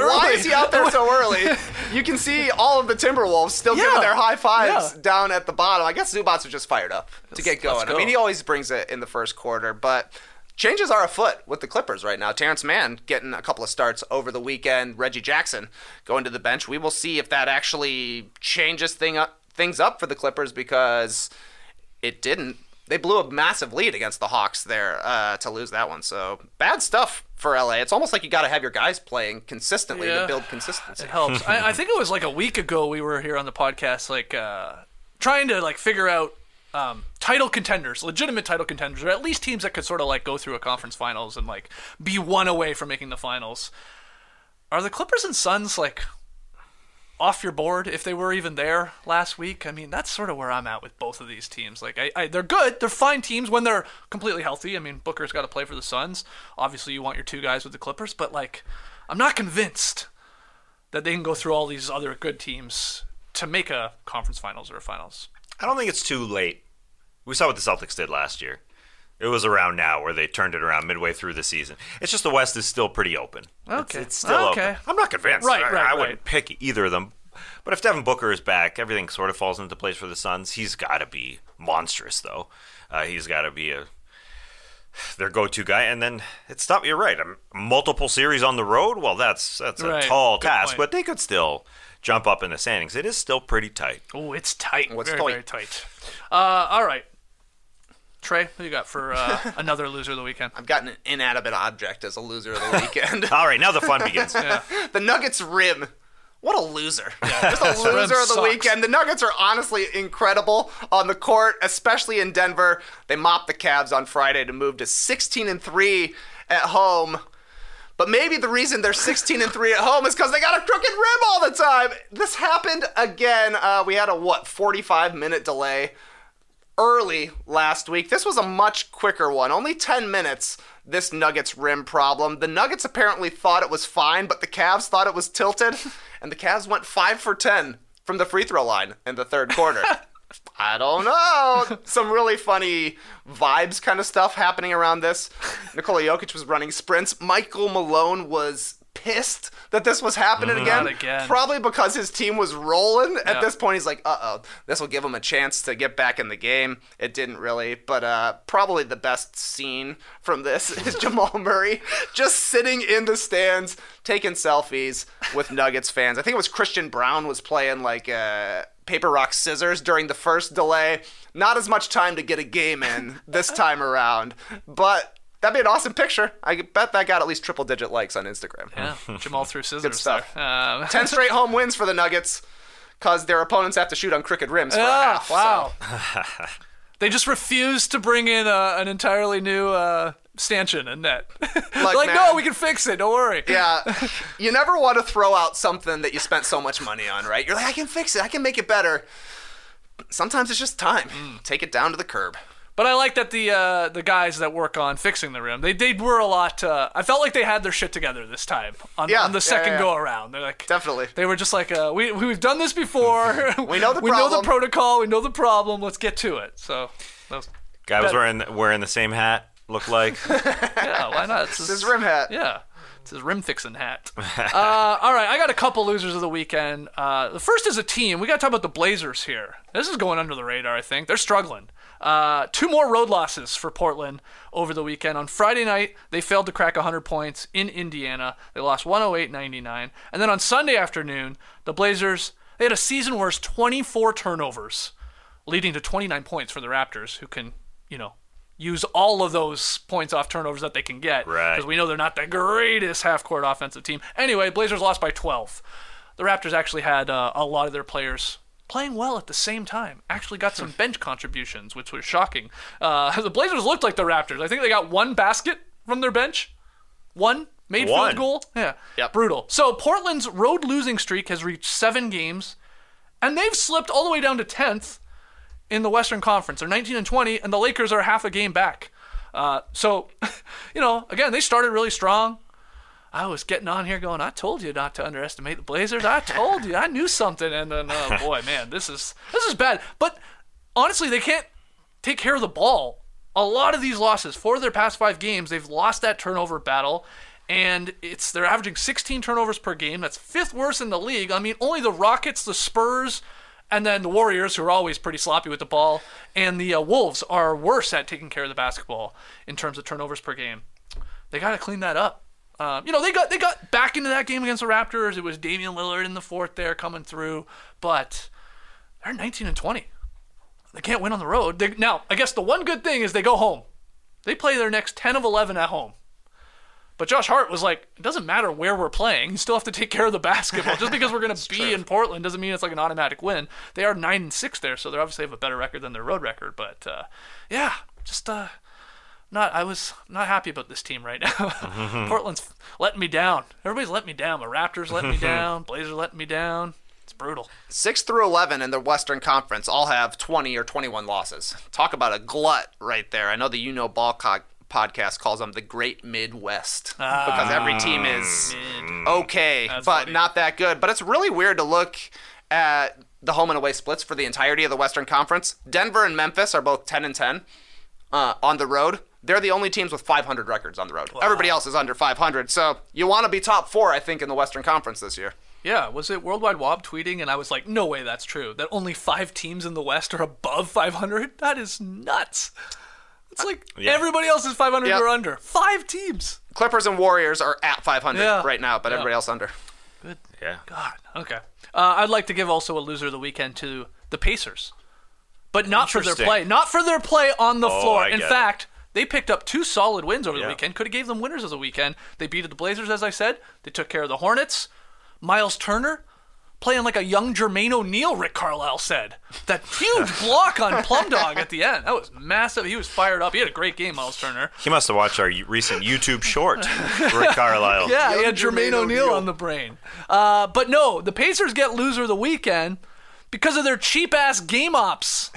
early? You can see all of the Timberwolves still giving their high fives down at the bottom. I guess Zubac was just fired up to get going. I mean, he always brings it in the first quarter, but changes are afoot with the Clippers right now. Terrence Mann getting a couple of starts over the weekend. Reggie Jackson going to the bench. We will see if that actually changes things up for the Clippers, because it didn't. They blew a massive lead against the Hawks there to lose that one. So bad stuff for LA. It's almost like you got to have your guys playing consistently to build consistency. It helps. I think it was like a week ago we were here on the podcast, like trying to like figure out title contenders, legitimate title contenders, or at least teams that could sort of like go through a conference finals and like be one away from making the finals. Are the Clippers and Suns like off your board if they were even there last week? I mean, that's sort of where I'm at with both of these teams. Like, they're good. They're fine teams when they're completely healthy. I mean, Booker's got to play for the Suns. Obviously, you want your two guys with the Clippers, but like, I'm not convinced that they can go through all these other good teams to make a conference finals or a finals. I don't think it's too late. We saw what the Celtics did last year. It was around now where they turned it around midway through the season. It's just the West is still pretty open. Okay. It's still open. I'm not convinced. I wouldn't pick either of them. But if Devin Booker is back, everything sort of falls into place for the Suns. He's got to be monstrous, though. He's got to be their go-to guy. And then it's not. You're right. Multiple series on the road. Well, that's a tall task, but they could still jump up in the standings. It is still pretty tight. Oh, it's tight. Very tight. All right. Trey, who you got for another loser of the weekend? I've got an inanimate object as a loser of the weekend. All right, now the fun begins. The Nuggets rim. What a loser. Just a loser of the weekend. The Nuggets are honestly incredible on the court, especially in Denver. They mopped the Cavs on Friday to move to 16-3 at home. But maybe the reason they're 16-3 at home is because they got a crooked rim all the time. This happened again. We had a 45-minute delay early last week. This was a much quicker one. Only 10 minutes, this Nuggets rim problem. The Nuggets apparently thought it was fine, but the Cavs thought it was tilted, and the Cavs went 5 for 10 from the free throw line in the third quarter. I don't know. Some really funny vibes kind of stuff happening around this. Nikola Jokic was running sprints. Michael Malone was pissed that this was happening again. Probably because his team was rolling. At this point, he's like, uh-oh, this will give him a chance to get back in the game. It didn't really, but probably the best scene from this is Jamal Murray just sitting in the stands taking selfies with Nuggets fans. I think it was Christian Brown was playing like paper, rock, scissors during the first delay. Not as much time to get a game in this time around, but that'd be an awesome picture. I bet that got at least triple-digit likes on Instagram. Yeah, Jamal threw scissors. Good stuff. There. 10 straight home wins for the Nuggets because their opponents have to shoot on crooked rims for a half. Wow. So. They just refused to bring in an entirely new stanchion and net. Like, man, no, we can fix it. Don't worry. Yeah. You never want to throw out something that you spent so much money on, right? You're like, I can fix it. I can make it better. Sometimes it's just time. Take it down to the curb. But I like that the guys that work on fixing the rim, they were a lot. I felt like they had their shit together this time on the second go around. They're like, definitely. They were just like, we've done this before. We know the problem. We know the protocol. We know the problem. Let's get to it. So, guy was wearing the same hat. Looked like. Yeah, why not? It's his rim hat. Yeah. It's his rim fixing hat. All right, I got a couple losers of the weekend. The first is a team. We got to talk about the Blazers here. This is going under the radar, I think. They're struggling. 2 more road losses for Portland over the weekend. On Friday night, they failed to crack 100 points in Indiana. They lost 108-99. And then on Sunday afternoon, the Blazers, they had a season-worst 24 turnovers, leading to 29 points for the Raptors, who can, use all of those points off turnovers that they can get. Right. Because we know they're not the greatest half-court offensive team. Anyway, Blazers lost by 12. The Raptors actually had a lot of their players playing well at the same time. Actually got some bench contributions, which was shocking. The Blazers looked like the Raptors. I think they got 1 basket from their bench. 1 made field goal. Yeah. Yep. Brutal. So Portland's road losing streak has reached 7 games, and they've slipped all the way down to 10th in the Western Conference. They're 19-20, and the Lakers are half a game back. So, again, they started really strong. I was getting on here going, I told you not to underestimate the Blazers. I told you. I knew something. And then, oh, boy, man, this is bad. But, honestly, they can't take care of the ball. A lot of these losses, 4 of their past 5 games, they've lost that turnover battle. And they're averaging 16 turnovers per game. That's 5th worst in the league. I mean, only the Rockets, the Spurs, and then the Warriors, who are always pretty sloppy with the ball, and the Wolves are worse at taking care of the basketball in terms of turnovers per game. They got to clean that up. They got back into that game against the Raptors. It was Damian Lillard in the 4th there coming through, but they're 19-20. They can't win on the road. Now, I guess the one good thing is they go home. They play their next 10 of 11 at home. But Josh Hart was like, it doesn't matter where we're playing. You still have to take care of the basketball. Just because we're going to be in Portland doesn't mean it's like an automatic win. They are 9-6 there, so they obviously have a better record than their road record. But, I was not happy about this team right now. Portland's letting me down. Everybody's letting me down. The Raptors letting me down. Blazers letting me down. It's brutal. 6 through 11 in the Western Conference all have 20 or 21 losses. Talk about a glut right there. I know the Ballcock podcast calls them the Great Midwest because every team is okay, but funny. Not that good. But it's really weird to look at the home and away splits for the entirety of the Western Conference. Denver and Memphis are both 10-10 on the road. They're the only teams with 500 records on the road. Wow. Everybody else is under 500. So you want to be top 4, I think, in the Western Conference this year. Yeah, was it Worldwide Wob tweeting? And I was like, no way that's true. That only 5 teams in the West are above 500? That is nuts. It's like everybody else is 500 or under. 5 teams. Clippers and Warriors are at 500 right now, but everybody else under. Good. Yeah. God. Okay. I'd like to give also a loser of the weekend to the Pacers. But not for their play. Not for their play on the floor. In fact, they picked up 2 solid wins over the weekend. Could have gave them winners of the weekend. They beat the Blazers, as I said. They took care of the Hornets. Miles Turner playing like a young Jermaine O'Neal, Rick Carlisle said. That huge block on Plum Dog at the end. That was massive. He was fired up. He had a great game, Miles Turner. He must have watched our recent YouTube short, Rick Carlisle. Yeah, he had Jermaine O'Neal on the brain. But no, the Pacers get loser of the weekend because of their cheap-ass game ops.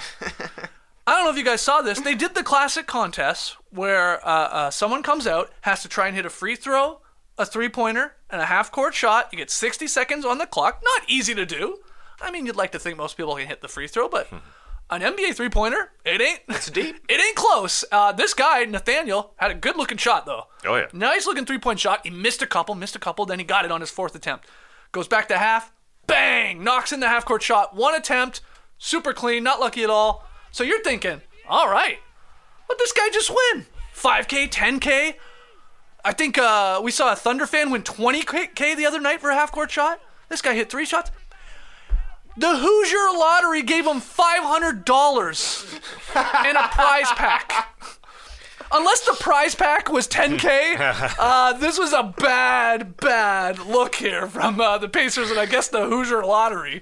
I don't know if you guys saw this. They did the classic contest where someone comes out, has to try and hit a free throw, a three-pointer, and a half-court shot. You get 60 seconds on the clock. Not easy to do. I mean, you'd like to think most people can hit the free throw, but an NBA three-pointer, it ain't. It's deep. It ain't close. This guy, Nathaniel, had a good-looking shot, though. Oh, yeah. Nice-looking three-point shot. He missed a couple, then he got it on his 4th attempt. Goes back to half. Bang! Knocks in the half-court shot. 1 attempt. Super clean. Not lucky at all. So you're thinking, all right, let this guy just win. 5K, 10K. I think we saw a Thunder fan win 20K the other night for a half-court shot. This guy hit 3 shots. The Hoosier Lottery gave him $500 in a prize pack. Unless the prize pack was $10K, this was a bad look here from the Pacers and I guess the Hoosier Lottery.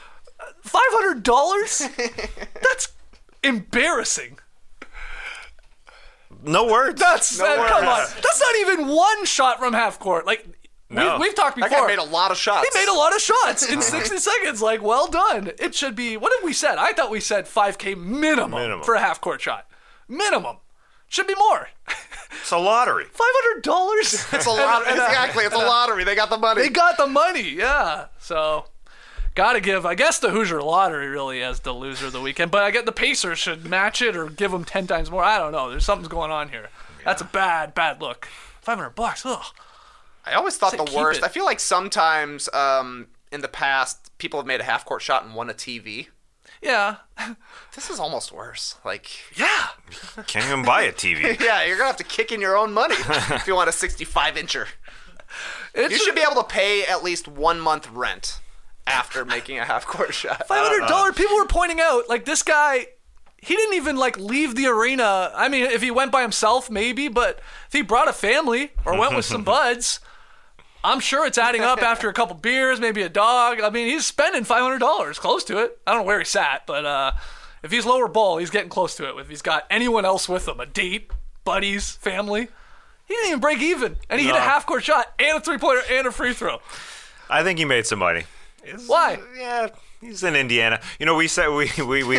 $500? That's embarrassing. No words. Come on. That's not even one shot from half court. Like, No. we've talked before. That guy made a lot of shots. He made a lot of shots in 60 seconds. Like, well done. It should be, what have we said? I thought we said 5K minimum. For a half court shot. Minimum. Should be more. It's a lottery. $500? It's a lottery. Exactly. It's a lottery. They got the money. They got the money, yeah. So, gotta give, I guess the Hoosier Lottery really as the loser of the weekend, but I get the Pacers should match it or give them 10 times more. I don't know. There's something's going on here. That's a bad look. $500, ugh. I always thought the Keep worst. it. I feel like sometimes in the past, people have made a half-court shot and won a TV. Yeah. This is almost worse. Like, yeah. Can't even buy a TV. Yeah, you're going to have to kick in your own money if you want a 65-incher. You should be able to pay at least 1 month rent after making a half-court shot. $500. People were pointing out, like, this guy, he didn't even, like, leave the arena. I mean, if he went by himself, maybe, but if he brought a family or went with some buds, I'm sure it's adding up after a couple beers, maybe a dog. I mean, he's spending $500, close to it. I don't know where he sat, but if he's lower bowl, he's getting close to it. If he's got anyone else with him, a date, buddies, family, he didn't even break even. And he hit a half-court shot and a three-pointer and a free throw. I think he made some money. Why? Yeah, he's in Indiana. You know, we said we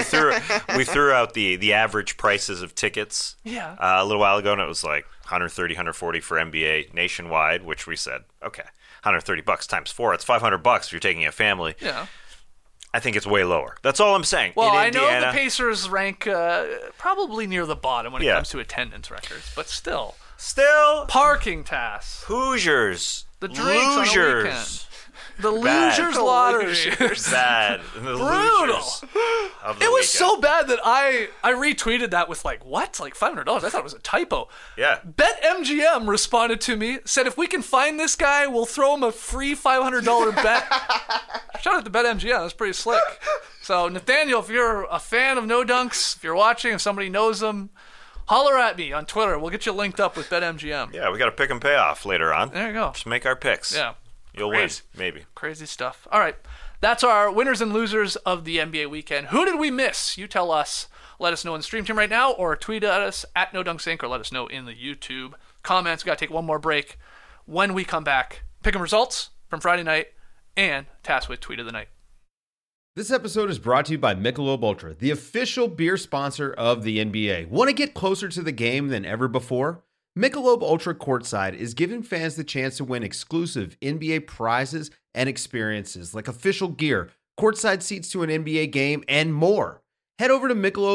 threw out the average prices of tickets. Yeah. A little while ago, and it was like $130, $140 for NBA nationwide, which we said, okay, $130 times 4, it's $500 if you're taking a family. Yeah. I think it's way lower. That's all I'm saying. Well, in I Indiana, know the Pacers rank probably near the bottom when it comes to attendance records, but still. Parking tasks. Hoosiers. The drinks on the weekend. The Losers Lottery. Bad. The Brutal. It was so bad that I retweeted that with like, what? Like $500? I thought it was a typo. Yeah. BetMGM responded to me, said if we can find this guy, we'll throw him a free $500 bet. Shout out to BetMGM. That's pretty slick. So, Nathaniel, if you're a fan of No Dunks, if you're watching, if somebody knows them, holler at me on Twitter. We'll get you linked up with BetMGM. Yeah, we got a pick and payoff later on. There you go. Just make our picks. Yeah. You'll win, maybe. Crazy stuff. All right. That's our winners and losers of the NBA weekend. Who did we miss? You tell us. Let us know in the stream team right now, or tweet at us at NoDunksInc, or let us know in the YouTube comments. We got to take one more break. When we come back, pick 'em results from Friday night and task with Tweet of the Night. This episode is brought to you by Michelob Ultra, the official beer sponsor of the NBA. Want to get closer to the game than ever before? Michelob Ultra Courtside is giving fans the chance to win exclusive NBA prizes and experiences like official gear, courtside seats to an NBA game, and more. Head over to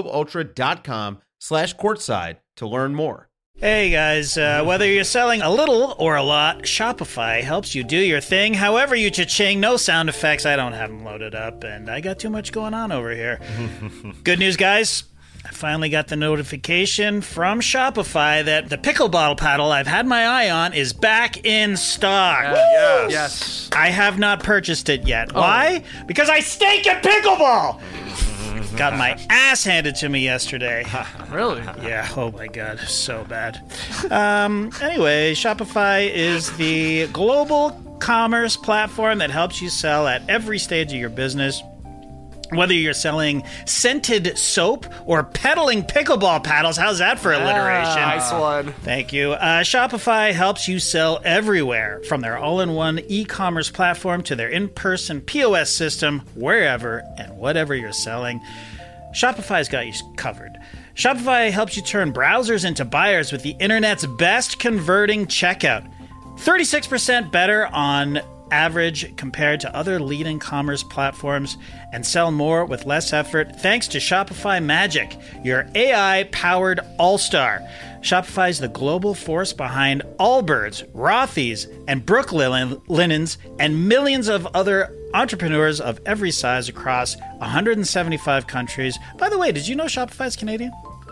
MichelobUltra.com/courtside to learn more. Hey guys, whether you're selling a little or a lot, Shopify helps you do your thing however you cha-ching. No sound effects, I don't have them loaded up, and I got too much going on over here. Good news, guys. I finally got the notification from Shopify that the pickle bottle paddle I've had my eye on is back in stock. Yes. I have not purchased it yet. Why? Because I stink at pickleball! Got my ass handed to me yesterday. Really? Yeah, oh my god, so bad. Anyway, Shopify is the global commerce platform that helps you sell at every stage of your business. Whether you're selling scented soap or peddling pickleball paddles, how's that for alliteration? Nice one. Thank you. Shopify helps you sell everywhere, from their all-in-one e-commerce platform to their in-person POS system, wherever and whatever you're selling. Shopify's got you covered. Shopify helps you turn browsers into buyers with the internet's best converting checkout. 36% better on average compared to other leading commerce platforms, and sell more with less effort thanks to Shopify Magic, your AI-powered all-star. Shopify is the global force behind Allbirds, Rothy's, and Brooklinens, and millions of other entrepreneurs of every size across 175 countries. By the way, did you know Shopify is Canadian?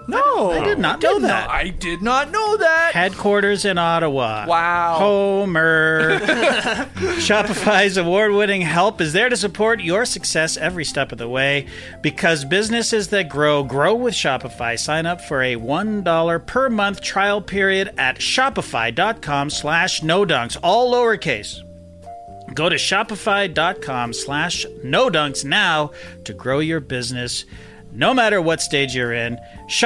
No, I did not know that. I did not know that. Headquarters in Ottawa. Wow. Homer. Shopify's award-winning help is there to support your success every step of the way. Because businesses that grow with Shopify. Sign up for a $1 per month trial period at shopify.com/nodunks, all lowercase. Go to shopify.com/nodunks now to grow your business no matter what stage you're in.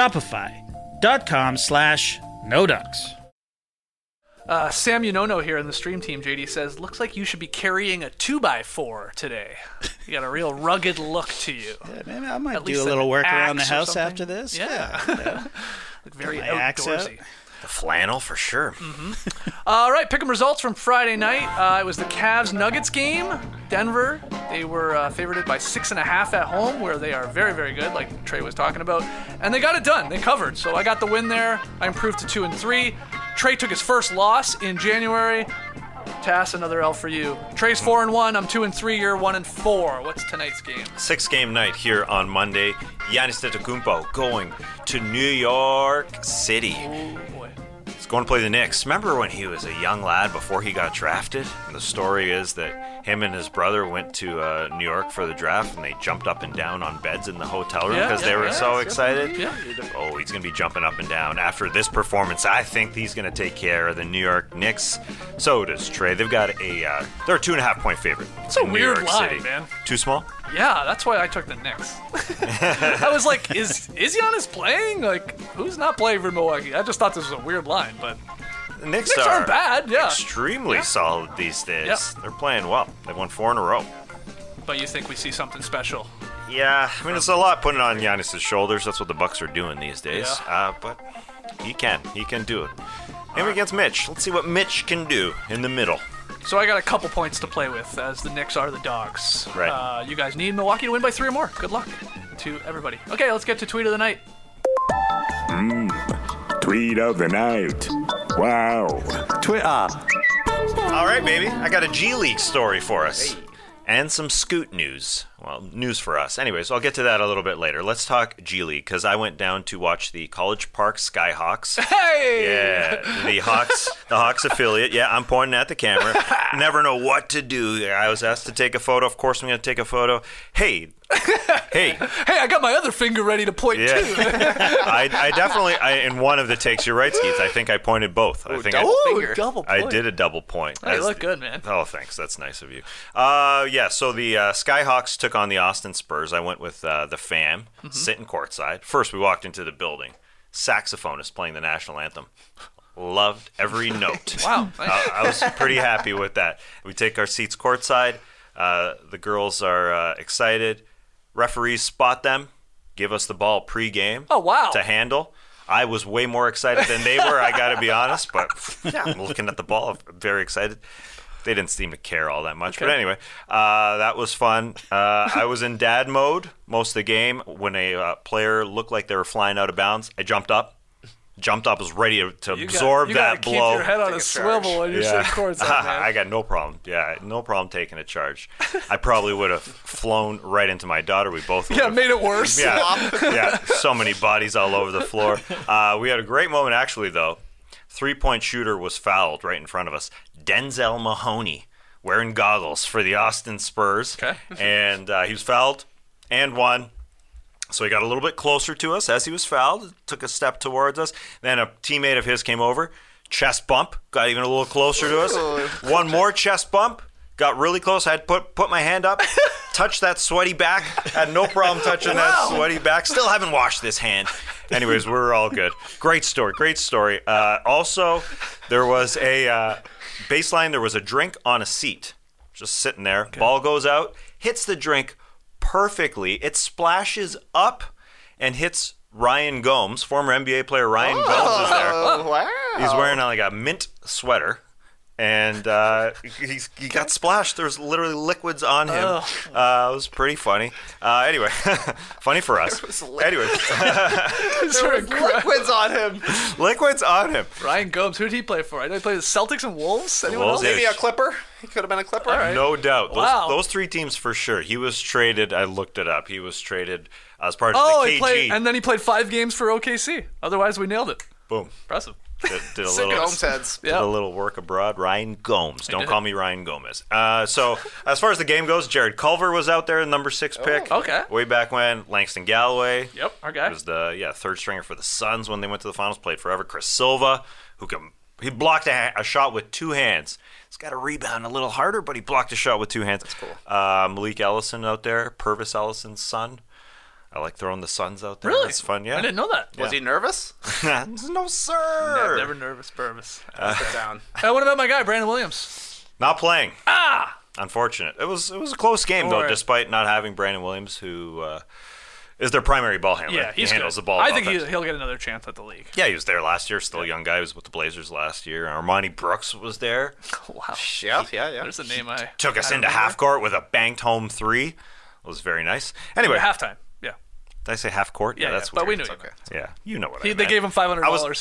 Shopify.com/nodunks. Sam Unono here in the stream team, JD says, looks like you should be carrying a 2x4 today. You got a real rugged look to you. Yeah, maybe I might do a little work around the house after this. Yeah. Look very outdoorsy. The flannel for sure. Mm-hmm. All right, pick 'em results from Friday night. It was the Cavs-Nuggets game. Denver, they were favorited by 6.5 at home, where they are very, very good, like Trey was talking about. And they got it done. They covered. So I got the win there. I improved to 2-3. Trey took his first loss in January. Tass, another L for you. Trey's 4-1. I'm 2-3. You're 1-4. What's tonight's game? 6-game night here on Monday. Giannis Antetokounmpo going to New York City. Oh, boy. He's going to play the Knicks. Remember when he was a young lad before he got drafted? And the story is that him and his brother went to New York for the draft, and they jumped up and down on beds in the hotel room because they were so excited. Yeah. Oh, he's going to be jumping up and down. After this performance, I think he's going to take care of the New York Knicks. So does Trey. They've got they're a 2.5-point favorite. It's a in weird New York line, City. man. Too small? Yeah, that's why I took the Knicks. I was like, is Giannis playing? Like, who's not playing for Milwaukee? I just thought this was a weird line, but the Knicks aren't bad, yeah. Extremely solid these days. Yep. They're playing well. They've won 4 in a row. But you think we see something special? Yeah, I mean, it's a lot putting on Giannis' shoulders. That's what the Bucks are doing these days. Yeah. But he can do it. Maybe against Mitch. Let's see what Mitch can do in the middle. So I got a couple points to play with, as the Knicks are the dogs. Right. You guys need Milwaukee to win by 3 or more. Good luck to everybody. Okay, let's get to Tweet of the Night. Tweet of the Night. Wow. Twitter. All right, baby. I got a G League story for us. Hey. And some Scoot news. Well, news for us. Anyways, I'll get to that a little bit later. Let's talk G League, because I went down to watch the College Park Skyhawks. Hey! Yeah, the Hawks affiliate. Yeah, I'm pointing at the camera. Never know what to do. I was asked to take a photo. Of course, I'm going to take a photo. Hey, I got my other finger ready to point too. I definitely in one of the takes, you're right, Skeets. I think I pointed both. Double point. I did a double point. Hey, look good, man. Oh, thanks. That's nice of you. So the Skyhawks took on the Austin Spurs. I went with the fam, sitting courtside. First, we walked into the building. Saxophonist playing the national anthem. Loved every note. Wow. I was pretty happy with that. We take our seats courtside. The girls are excited. Referees spot them, give us the ball pre-game. Oh, wow. To handle. I was way more excited than they were, I got to be honest. But yeah, I'm looking at the ball, very excited. They didn't seem to care all that much. Okay. But anyway, that was fun. I was in dad mode most of the game. When a player looked like they were flying out of bounds, I jumped up, was ready to absorb that blow. You got to keep your head on a swivel when you're sitting courtside, man. I got no problem. Yeah, no problem taking a charge. I probably would have flown right into my daughter. We both would have. Made it worse. Yeah, so many bodies all over the floor. We had a great moment, actually, though. 3-point shooter was fouled right in front of us. Denzel Mahoney, wearing goggles for the Austin Spurs. Okay. And he was fouled and won. So he got a little bit closer to us as he was fouled, took a step towards us. Then a teammate of his came over, chest bump, got even a little closer to us. One more chest bump, got really close. I had to put my hand up, touch that sweaty back. Had no problem touching that sweaty back. Still haven't washed this hand. Anyways, we're all good. Great story. Also, there was a baseline. There was a drink on a seat, just sitting there. Okay. Ball goes out, hits the drink perfectly. It splashes up and hits Ryan Gomes, former NBA player Ryan Gomes is there. Wow. He's wearing like a mint sweater. And he got splashed. There's literally liquids on him. It was pretty funny. Anyway, funny for us. Anyway, there was liquids on him. Liquids on him. Ryan Gomes, who did he play for? I know he played the Celtics and Wolves. Anyone else? Maybe a Clipper. He could have been a Clipper. Right. No doubt. Wow. Those 3 teams for sure. He was traded. I looked it up. He was traded as part of the KG. And then he played 5 games for OKC. Otherwise, we nailed it. Boom. Impressive. Did a Sick little Gomes heads. Did a little work abroad. Ryan Gomes. Don't did call it. me Ryan Gomez. So as far as the game goes, Jared Culver was out there, number 6 pick. Okay. Way back when. Langston Galloway. Yep, our guy. Was the third stringer for the Suns when they went to the finals. Played forever. Chris Silva, he blocked a shot with 2 hands. He's got to rebound a little harder, but he blocked a shot with 2 hands. That's cool. Malik Ellison out there, Purvis Ellison's son. I like throwing the sons out there. Really? It's fun, yeah. I didn't know that. Was he nervous? No, sir. Never nervous, Purvis. Sit down. What about my guy, Brandon Williams? Not playing. Unfortunate. It was a close game, though, Right. despite not having Brandon Williams, who is their primary ball handler. Yeah, he's he handles good. the ball. I think offense. he'll get another chance at the league. Yeah, he was there last year. Still a young guy. He was with the Blazers last year. Armani Brooks was there. Wow. Yeah. There's a name I Took us I into remember. half court with a banked home 3. It was very nice. Anyway, Halftime. Yeah. did I say half court? Yeah, that's but we weird. knew you meant. Yeah, you know what I They meant. gave him $500.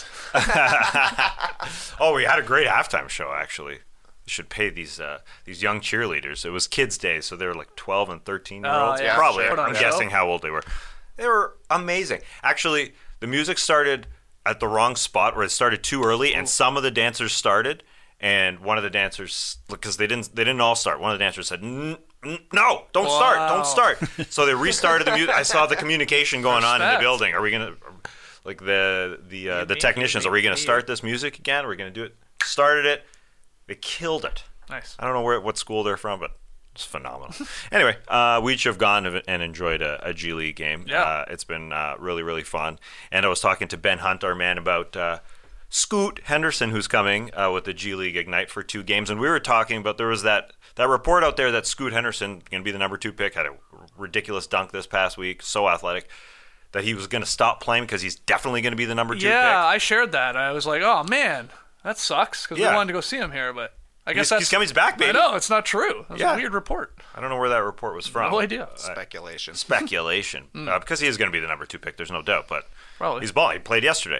Oh, we had a great halftime show, actually. We should pay these young cheerleaders. It was Kids' Day, so they were like 12 and 13-year-olds. yeah, Probably. sure. Put on I'm a guessing show. how old they were. They were amazing. Actually, the music started at the wrong spot, where it started too early, and some of the dancers started, and one of the dancers, because they didn't all start, one of the dancers said, no, don't start. So they restarted the music. I saw the communication going on in the Respect. building. Are we going to, like the technicians, are we going to start this music again? Are we going to do it? Started it. They killed it. Nice. I don't know what school they're from, but it's phenomenal. Anyway, we each have gone and enjoyed a G League game. Yeah. It's been really, really fun. And I was talking to Ben Hunt, our man, about Scoot Henderson, who's coming with the G League Ignite for 2 games. And we were talking about, there was that report out there that Scoot Henderson, going to be the number 2 pick, had a ridiculous dunk this past week, so athletic, that he was going to stop playing because he's definitely going to be the number 2 pick. Yeah, I shared that. I was like, oh, man, that sucks, because we wanted to go see him here, but I guess He's coming back, baby. I know, it's not true. It was Yeah. a weird report. I don't know where that report was from. No idea. Speculation. Because he is going to be the number 2 pick, there's no doubt. But Probably. he's balling. He played yesterday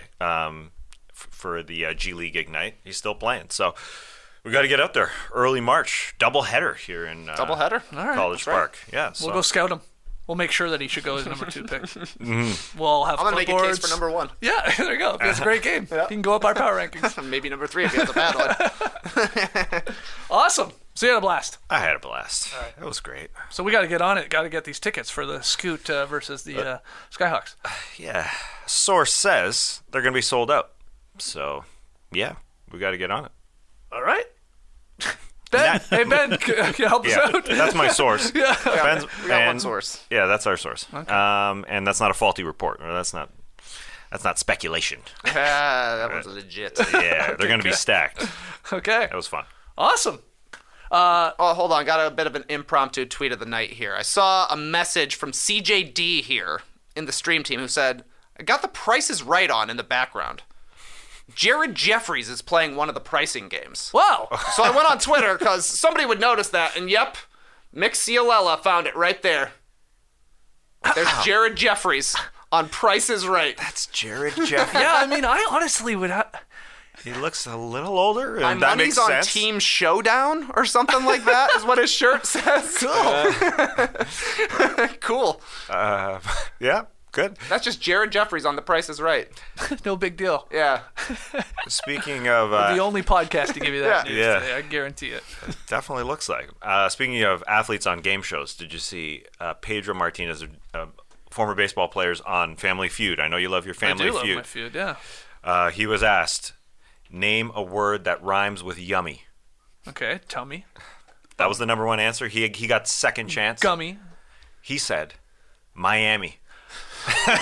for the G League Ignite. He's still playing. So we got to get out there. Early March. Doubleheader here in Doubleheader? All right. College Park. Yeah. We'll go scout him. We'll make sure that he should go as number 2 pick. Mm-hmm. We'll have I'm going to make a case for clipboards. number 1. Yeah, there you go. It's a great game. He can go up our power rankings. Maybe number 3 if he has a bad one. Awesome. So you had a blast. I had a blast. It was great. So we got to get on it. Got to get these tickets for the Scoot versus the Skyhawks. Yeah. Source says they're going to be sold out. So, yeah, we got to get on it. All right. Ben, hey Ben, can you help us Yeah, out? that's my source. Yeah. Ben's, We got one source. Yeah, that's our source. And that's not a faulty report. Or that's not speculation. That was legit. Yeah, they're going to be stacked. Okay. That was fun. Awesome. Oh, hold on. Got a bit of an impromptu tweet of the night here. I saw a message from CJD here in the stream team who said, I got the prices right on in the background. Jared Jeffries is playing one of the pricing games. Wow. So I went on Twitter because somebody would notice that, and yep, Mick Cialella found it right there. There's Jared Jeffries on Price is Right. That's Jared Jeffries. Yeah, I mean, I honestly would have... He looks a little older, and My that money's makes on sense. Team Showdown or something like that is what his shirt says. Cool. Yeah, good. That's just Jared Jeffries on The Price is Right. No big deal. Yeah. Speaking of... The only podcast to give you that news Yeah. today, I guarantee it. Definitely looks like. Speaking of athletes on game shows, did you see Pedro Martinez, former baseball players on Family Feud? I know you love your Family I do Feud. love my feud, yeah. He was asked, name a word that rhymes with yummy. Okay, tummy. That was the number one answer. He got second chance. Gummy. He said, Miami. That's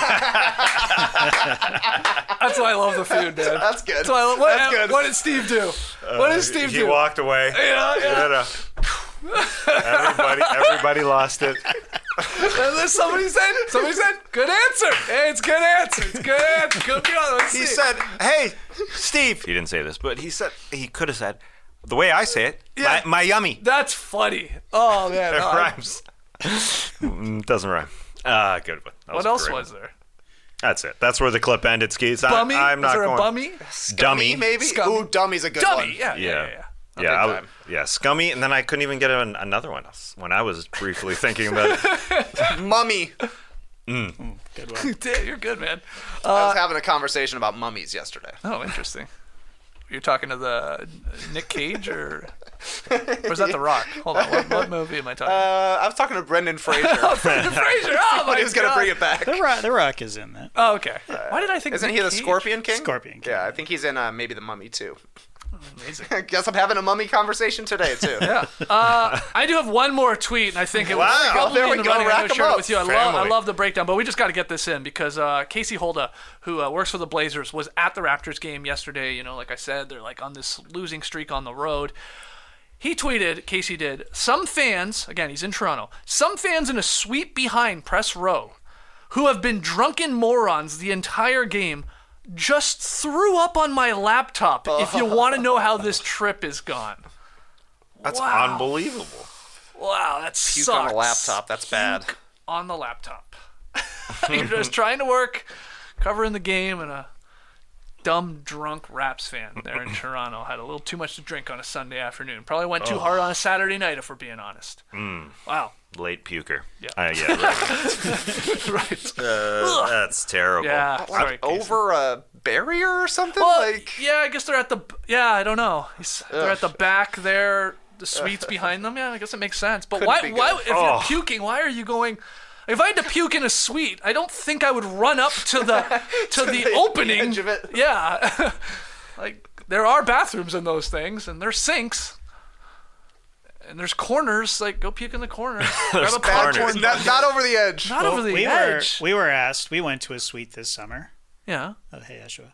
why I love the feud, man. That's good. That's why I love, That's good. What did Steve do? What did Steve He do? walked away. Yeah. Everybody lost it. And then somebody said, good answer. Hey, it's good answer. It's good answer. Good deal. He said, hey, Steve. He didn't say this, but he could have said, the way I say it, Yeah. Miami. That's funny. Oh, man. It No, rhymes. Doesn't rhyme. Good one. What else was there? That's it. That's where the clip ended, Skeets. Bummy? I'm not Is there going. a bummy? Dummy. Maybe? Scummy. Ooh, Dummy's a good Dummy. one. Yeah. Yeah, big time. Scummy, and then I couldn't even get another one when I was briefly thinking about it. Mummy. Good one. You're good, man. I was having a conversation about mummies yesterday. Oh, interesting. You're talking to the Nick Cage or is that The Rock? Hold on, what movie am I talking? I was talking to Brendan Fraser. Brendan Fraser. Oh my He was going to bring it back. The Rock is in that. Oh, okay. Why did I think? Isn't Nick he the Cage? Scorpion King? Scorpion King. Yeah, I think he's in maybe The Mummy too. Amazing. I guess I'm having a mummy conversation today too. Yeah. I do have one more tweet, and I think it was Wow, there we go. I Rack 'em shared it up. with you. I love the breakdown, but we just got to get this in because Casey Holda, who works for the Blazers, was at the Raptors game yesterday. You know, like I said, they're like on this losing streak on the road. He tweeted, Casey did, some fans, again, he's in Toronto, some fans in a suite behind press row who have been drunken morons the entire game just threw up on my laptop if you want to know how this trip is gone. That's unbelievable. Wow, that Puke sucks. on a laptop, that's bad. On the laptop. You're just trying to work, covering the game, and a dumb, drunk Raps fan there in Toronto had a little too much to drink on a Sunday afternoon. Probably went too hard on a Saturday night, if we're being honest. Wow. Late puker. Yeah. Right. Right. That's terrible. Yeah. Sorry, Casey. Over a barrier or something? Well, yeah, I guess they're at the. Yeah, I don't know. They're at the back there. The suites behind them. Yeah, I guess it makes sense. But why? If you're puking, why are you going? If I had to puke in a suite, I don't think I would run up to the opening. Edge of it. Yeah, like there are bathrooms in those things, and there's sinks. And there's corners, like go puke in the corner. There's Grab a corners. popcorn Not over the edge. Not over the edge. We were asked. We went to a suite this summer. Yeah. Oh, hey, Ashwa.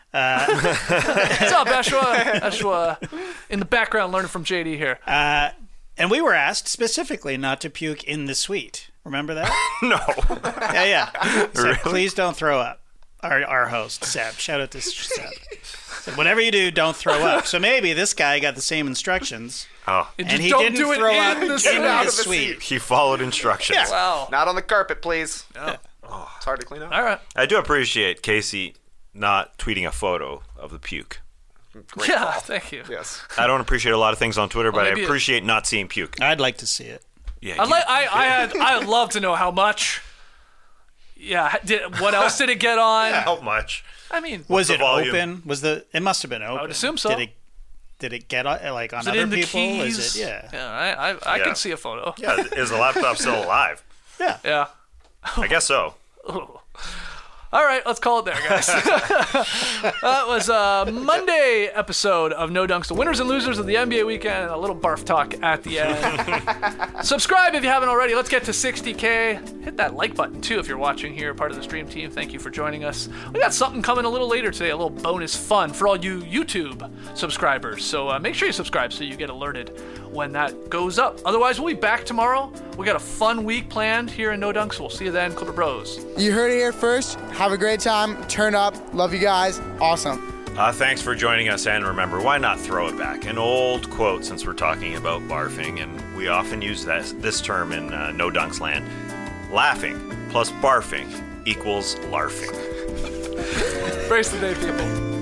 What's up, Ashwa? Ashwa, in the background, learning from JD here. And we were asked specifically not to puke in the suite. Remember that? No. Yeah. Said, Really? please don't throw up. Our host, Seb. Shout out to Seb. Said, whatever you do, don't throw up. So maybe this guy got the same instructions. Oh. And he didn't throw up in the suite. He followed instructions. Yeah. Wow. Not on the carpet, please. No. It's hard to clean up. All right. I do appreciate Casey not tweeting a photo of the puke. Great Yeah, call. thank you. Yes. I don't appreciate a lot of things on Twitter, but I maybe appreciate not seeing puke. I'd like to see it. Yeah, I'd love to know how much. Yeah. What else did it get on? how much? I mean, Was it volume? open? It must have been open. I would assume so. Did it get on, like on is it other in the people? keys? Is it? Yeah. Yeah. I Yeah. can see a photo. Yeah, is the laptop still alive? Yeah. Yeah. I guess so. Ooh. All right, let's call it there, guys. That was a Monday episode of No Dunks, the winners and losers of the NBA weekend, and a little barf talk at the end. Subscribe if you haven't already. Let's get to 60K. Hit that like button, too, if you're watching here, part of the stream team. Thank you for joining us. We got something coming a little later today, a little bonus fun for all you YouTube subscribers. So make sure you subscribe so you get alerted when that goes up. Otherwise, we'll be back tomorrow. We got a fun week planned here in No Dunks. We'll see you then, Clipper Bros. You heard it here first. Have a great time. Turn up. Love you guys. Awesome. Thanks for joining us, and remember, why not throw it back? An old quote, since we're talking about barfing, and we often use this term in No Dunks land. Laughing plus barfing equals larfing. Brace the day, people.